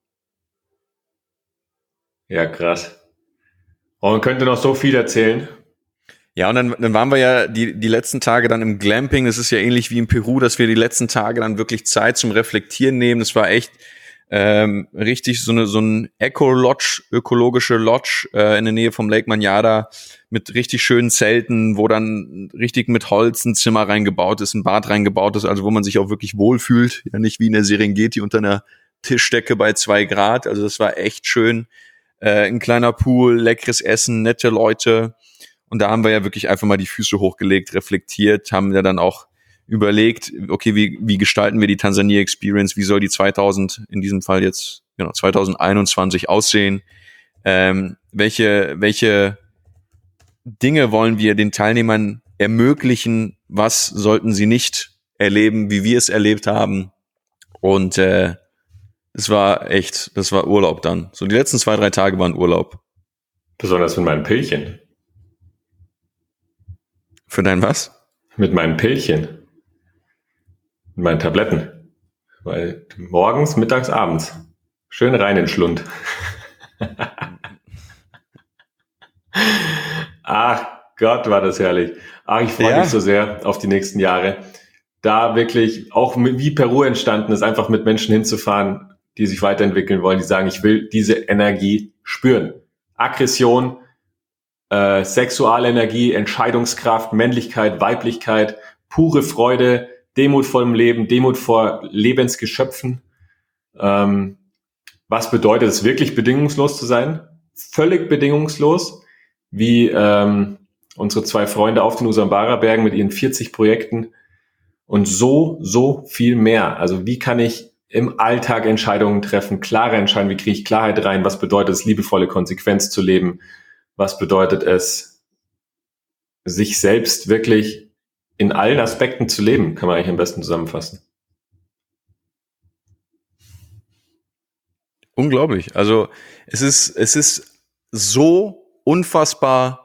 Ja, krass. Und man könnte noch so viel erzählen. Ja, und dann, dann waren wir ja die, die letzten Tage dann im Glamping. Das ist ja ähnlich wie in Peru, dass wir die letzten Tage dann wirklich Zeit zum Reflektieren nehmen. Das war echt ähm, richtig so eine so ein Eco-Lodge, ökologische Lodge äh, in der Nähe vom Lake Manyara mit richtig schönen Zelten, wo dann richtig mit Holz ein Zimmer reingebaut ist, ein Bad reingebaut ist, also wo man sich auch wirklich wohlfühlt. Ja, nicht wie in der Serengeti unter einer Tischdecke bei zwei Grad. Also das war echt schön. Äh, ein kleiner Pool, leckeres Essen, nette Leute. Und da haben wir ja wirklich einfach mal die Füße hochgelegt, reflektiert, haben ja dann auch überlegt, okay, wie, wie gestalten wir die Tansania Experience, wie soll die zweitausend, in diesem Fall jetzt, genau, zwanzig einundzwanzig aussehen, ähm, welche, welche Dinge wollen wir den Teilnehmern ermöglichen, was sollten sie nicht erleben, wie wir es erlebt haben, und äh, es war echt, das war Urlaub dann. So die letzten zwei, drei Tage waren Urlaub. Besonders mit meinen Pillchen. Für dein was? Mit meinen Pillchen. Mit meinen Tabletten. Weil morgens, mittags, abends. Schön rein in den Schlund. Ach Gott, war das herrlich. Ach, ich freue Ja. mich so sehr auf die nächsten Jahre. da wirklich, auch wie Peru entstanden ist, einfach mit Menschen hinzufahren, die sich weiterentwickeln wollen, die sagen, ich will diese Energie spüren. Aggression, äh, sexuelle Energie, Entscheidungskraft, Männlichkeit, Weiblichkeit, pure Freude, Demut vor dem Leben, Demut vor Lebensgeschöpfen. Ähm, was bedeutet es, wirklich bedingungslos zu sein? Völlig bedingungslos, wie ähm, unsere zwei Freunde auf den Usambara-Bergen mit ihren vierzig Projekten und so, so viel mehr. Also wie kann ich im Alltag Entscheidungen treffen, klare Entscheidungen, wie kriege ich Klarheit rein, was bedeutet es, liebevolle Konsequenz zu leben, was bedeutet es, sich selbst wirklich in allen Aspekten zu leben, kann man eigentlich am besten zusammenfassen. Unglaublich. Also es ist, es ist so unfassbar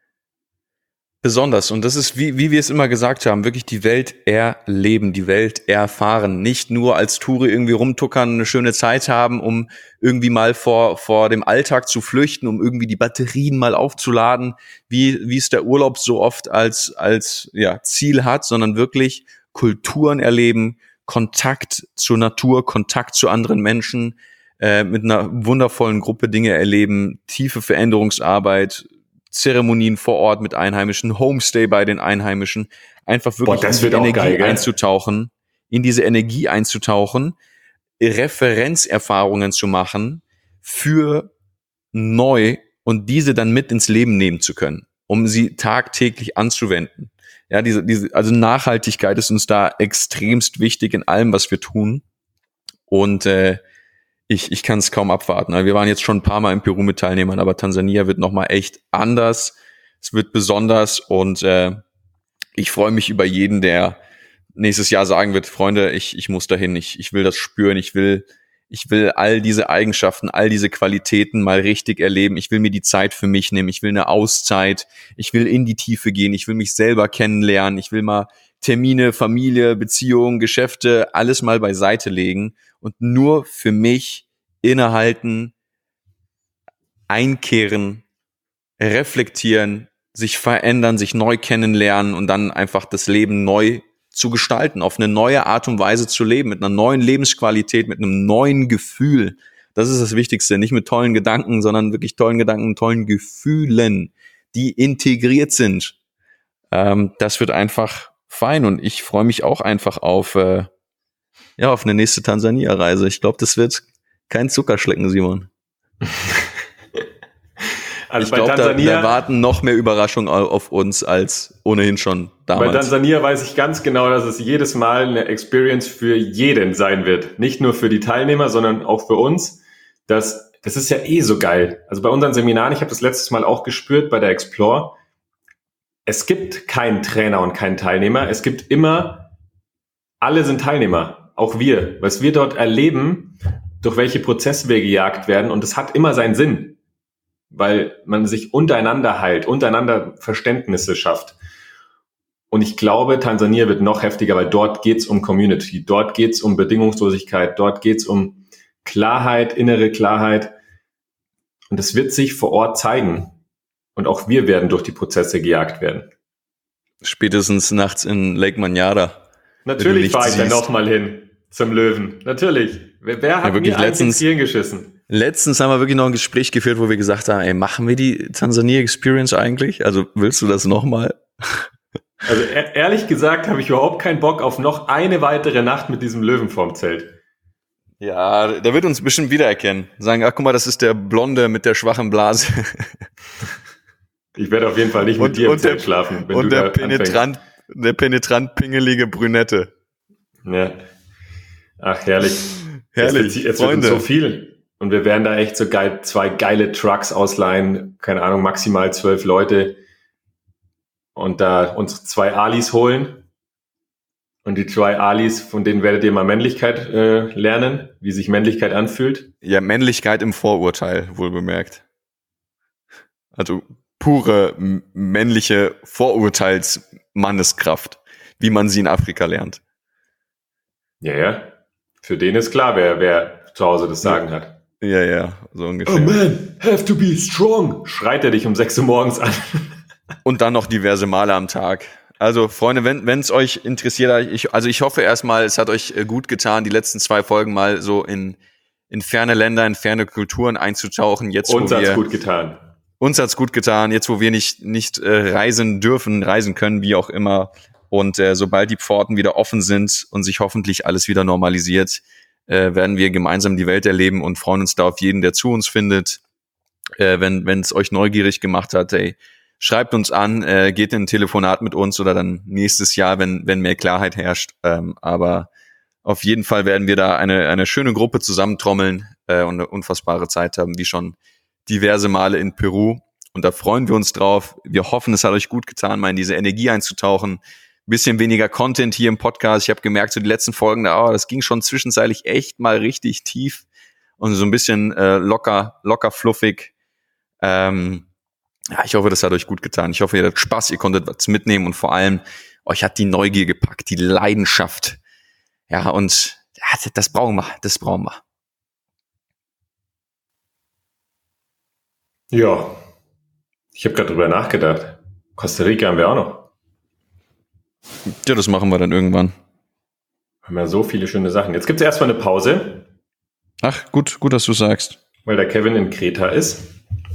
besonders. Und das ist, wie, wie wir es immer gesagt haben, wirklich die Welt erleben, die Welt erfahren. Nicht nur als Touri irgendwie rumtuckern, eine schöne Zeit haben, um irgendwie mal vor, vor dem Alltag zu flüchten, um irgendwie die Batterien mal aufzuladen, wie, wie es der Urlaub so oft als, als, ja, Ziel hat, sondern wirklich Kulturen erleben, Kontakt zur Natur, Kontakt zu anderen Menschen, äh, mit einer wundervollen Gruppe Dinge erleben, tiefe Veränderungsarbeit, Zeremonien vor Ort mit Einheimischen, Homestay bei den Einheimischen, einfach wirklich Boah, das in die wird auch Energie geil, gell? einzutauchen, in diese Energie einzutauchen, Referenzerfahrungen zu machen für neu und diese dann mit ins Leben nehmen zu können, um sie tagtäglich anzuwenden. Ja, diese, diese, also Nachhaltigkeit ist uns da extremst wichtig in allem, was wir tun. Und äh, Ich, ich kann es kaum abwarten. Wir waren jetzt schon ein paar Mal in Peru mit Teilnehmern, aber Tansania wird nochmal echt anders. Es wird besonders und äh, ich freue mich über jeden, der nächstes Jahr sagen wird, Freunde, ich, ich muss dahin, ich, ich will das spüren, ich will, ich will all diese Eigenschaften, all diese Qualitäten mal richtig erleben. Ich will mir die Zeit für mich nehmen, ich will eine Auszeit, ich will in die Tiefe gehen, ich will mich selber kennenlernen, ich will mal Termine, Familie, Beziehungen, Geschäfte, alles mal beiseite legen und nur für mich innehalten, einkehren, reflektieren, sich verändern, sich neu kennenlernen und dann einfach das Leben neu zu gestalten, auf eine neue Art und Weise zu leben, mit einer neuen Lebensqualität, mit einem neuen Gefühl. Das ist das Wichtigste, nicht mit tollen Gedanken, sondern wirklich tollen Gedanken, tollen Gefühlen, die integriert sind. Ähm, das wird einfach fein und ich freue mich auch einfach auf, äh, ja, auf eine nächste Tansania-Reise. Ich glaube, das wird kein Zuckerschlecken, Simon. Also ich glaube, da, da warten noch mehr Überraschungen auf uns als ohnehin schon damals. Bei Tansania weiß ich ganz genau, dass es jedes Mal eine Experience für jeden sein wird. Nicht nur für die Teilnehmer, sondern auch für uns. Das, das ist ja eh so geil. Also bei unseren Seminaren, ich habe das letztes Mal auch gespürt bei der Explore, es gibt keinen Trainer und keinen Teilnehmer. Es gibt immer, alle sind Teilnehmer, auch wir. Was wir dort erleben, durch welche Prozesse wir gejagt werden. Und es hat immer seinen Sinn, weil man sich untereinander heilt, untereinander Verständnisse schafft. Und ich glaube, Tansania wird noch heftiger, weil dort geht's um Community, dort geht's um Bedingungslosigkeit, dort geht's um Klarheit, innere Klarheit. Und es wird sich vor Ort zeigen. Und auch wir werden durch die Prozesse gejagt werden. Spätestens nachts in Lake Manyara. Natürlich fahre ich da nochmal hin zum Löwen. Natürlich. Wer, wer hat ja, mir eigentlich ins Hirn geschissen? Letztens haben wir wirklich noch ein Gespräch geführt, wo wir gesagt haben, ey, machen wir die Tansania Experience eigentlich? Also willst du das nochmal? Also e- ehrlich gesagt habe ich überhaupt keinen Bock auf noch eine weitere Nacht mit diesem Löwen vorm Zelt. Ja, der wird uns bestimmt wiedererkennen. Sagen, ach guck mal, das ist der Blonde mit der schwachen Blase. Ich werde auf jeden Fall nicht mit und, dir im Zelt der, schlafen, wenn und du der da penetrant, anfängst. Der penetrant pingelige Brünette. Ja. Ach, herrlich. Herrlich, jetzt, jetzt wird uns so viel. Und wir werden da echt so geil, zwei geile Trucks ausleihen, keine Ahnung, maximal zwölf Leute. Und da uns zwei Alis holen. Und die zwei Alis, von denen werdet ihr mal Männlichkeit äh, lernen, wie sich Männlichkeit anfühlt. Ja, Männlichkeit im Vorurteil, wohl bemerkt. Also pure m- männliche Vorurteilsmanneskraft, wie man sie in Afrika lernt. Ja, ja. Für den ist klar, wer, wer zu Hause das Sagen ja. hat. Ja, ja, so ungefähr. Oh man, have to be strong. Schreit er dich um sechs Uhr morgens an. Und dann noch diverse Male am Tag. Also Freunde, wenn wenn es euch interessiert, ich, also ich hoffe erstmal, es hat euch gut getan, die letzten zwei Folgen mal so in in ferne Länder, in ferne Kulturen einzutauchen. Jetzt, uns wo hat's wir, gut getan. Uns hat's gut getan, jetzt wo wir nicht nicht äh, reisen dürfen, reisen können, wie auch immer. Und äh, sobald die Pforten wieder offen sind und sich hoffentlich alles wieder normalisiert, äh, werden wir gemeinsam die Welt erleben und freuen uns da auf jeden, der zu uns findet. Äh, wenn wenn es euch neugierig gemacht hat, ey, schreibt uns an, äh, geht in ein Telefonat mit uns oder dann nächstes Jahr, wenn wenn mehr Klarheit herrscht. Ähm, aber auf jeden Fall werden wir da eine eine schöne Gruppe zusammentrommeln äh, und eine unfassbare Zeit haben, wie schon diverse Male in Peru. Und da freuen wir uns drauf. Wir hoffen, es hat euch gut getan, mal in diese Energie einzutauchen. Bisschen weniger Content hier im Podcast. Ich habe gemerkt, so die letzten Folgen, oh, das ging schon zwischenzeitlich echt mal richtig tief und so ein bisschen äh, locker, locker fluffig. Ähm, ja, ich hoffe, das hat euch gut getan. Ich hoffe, ihr hattet Spaß, ihr konntet was mitnehmen und vor allem euch hat die Neugier gepackt, die Leidenschaft. Ja, und ja, das brauchen wir, das brauchen wir. Ja, ich habe gerade drüber nachgedacht. Costa Rica haben wir auch noch. Ja, das machen wir dann irgendwann. Wir haben ja so viele schöne Sachen. Jetzt gibt es erstmal eine Pause. Ach, gut, gut, dass du sagst. Weil der Kevin in Kreta ist.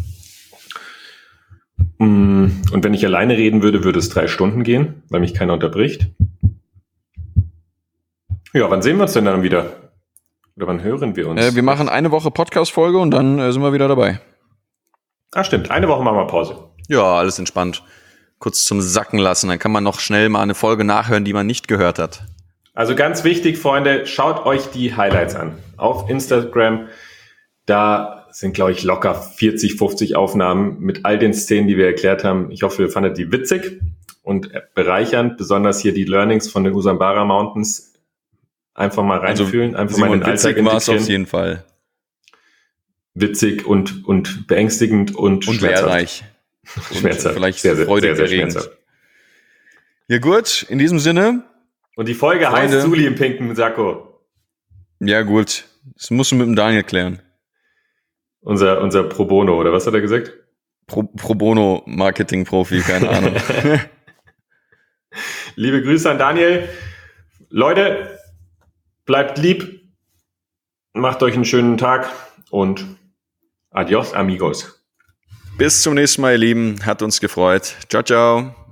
Und wenn ich alleine reden würde, würde es drei Stunden gehen, weil mich keiner unterbricht. Ja, wann sehen wir uns denn dann wieder? Oder wann hören wir uns? Äh, wir machen eine Woche Podcast-Folge und dann äh, sind wir wieder dabei. Ah, stimmt. Eine Woche machen wir Pause. Ja, alles entspannt. Kurz zum Sacken lassen. Dann kann man noch schnell mal eine Folge nachhören, die man nicht gehört hat. Also ganz wichtig, Freunde, schaut euch die Highlights an. Auf Instagram, da sind, glaube ich, locker vierzig, fünfzig Aufnahmen mit all den Szenen, die wir erklärt haben. Ich hoffe, ihr fandet die witzig und bereichernd. Besonders hier die Learnings von den Usambara Mountains. Einfach mal reinfühlen, also, einfach Simon, mal in den Alltag integrieren. Witzig war es auf jeden Fall. Witzig und, und beängstigend und, und schmerzhaft. lehrreich. Schmerzhaft. Vielleicht sehr, sehr, freudig sehr, sehr erregend. Ja gut, in diesem Sinne. Und die Folge Freunde, heißt Suli im pinken Sakko. Ja gut, das musst du mit dem Daniel klären. Unser, unser Pro Bono, oder was hat er gesagt? Pro, Pro Bono Marketing-Profi, keine Ahnung. Liebe Grüße an Daniel. Leute, bleibt lieb, macht euch einen schönen Tag und adios, amigos. Bis zum nächsten Mal, ihr Lieben. Hat uns gefreut. Ciao, ciao.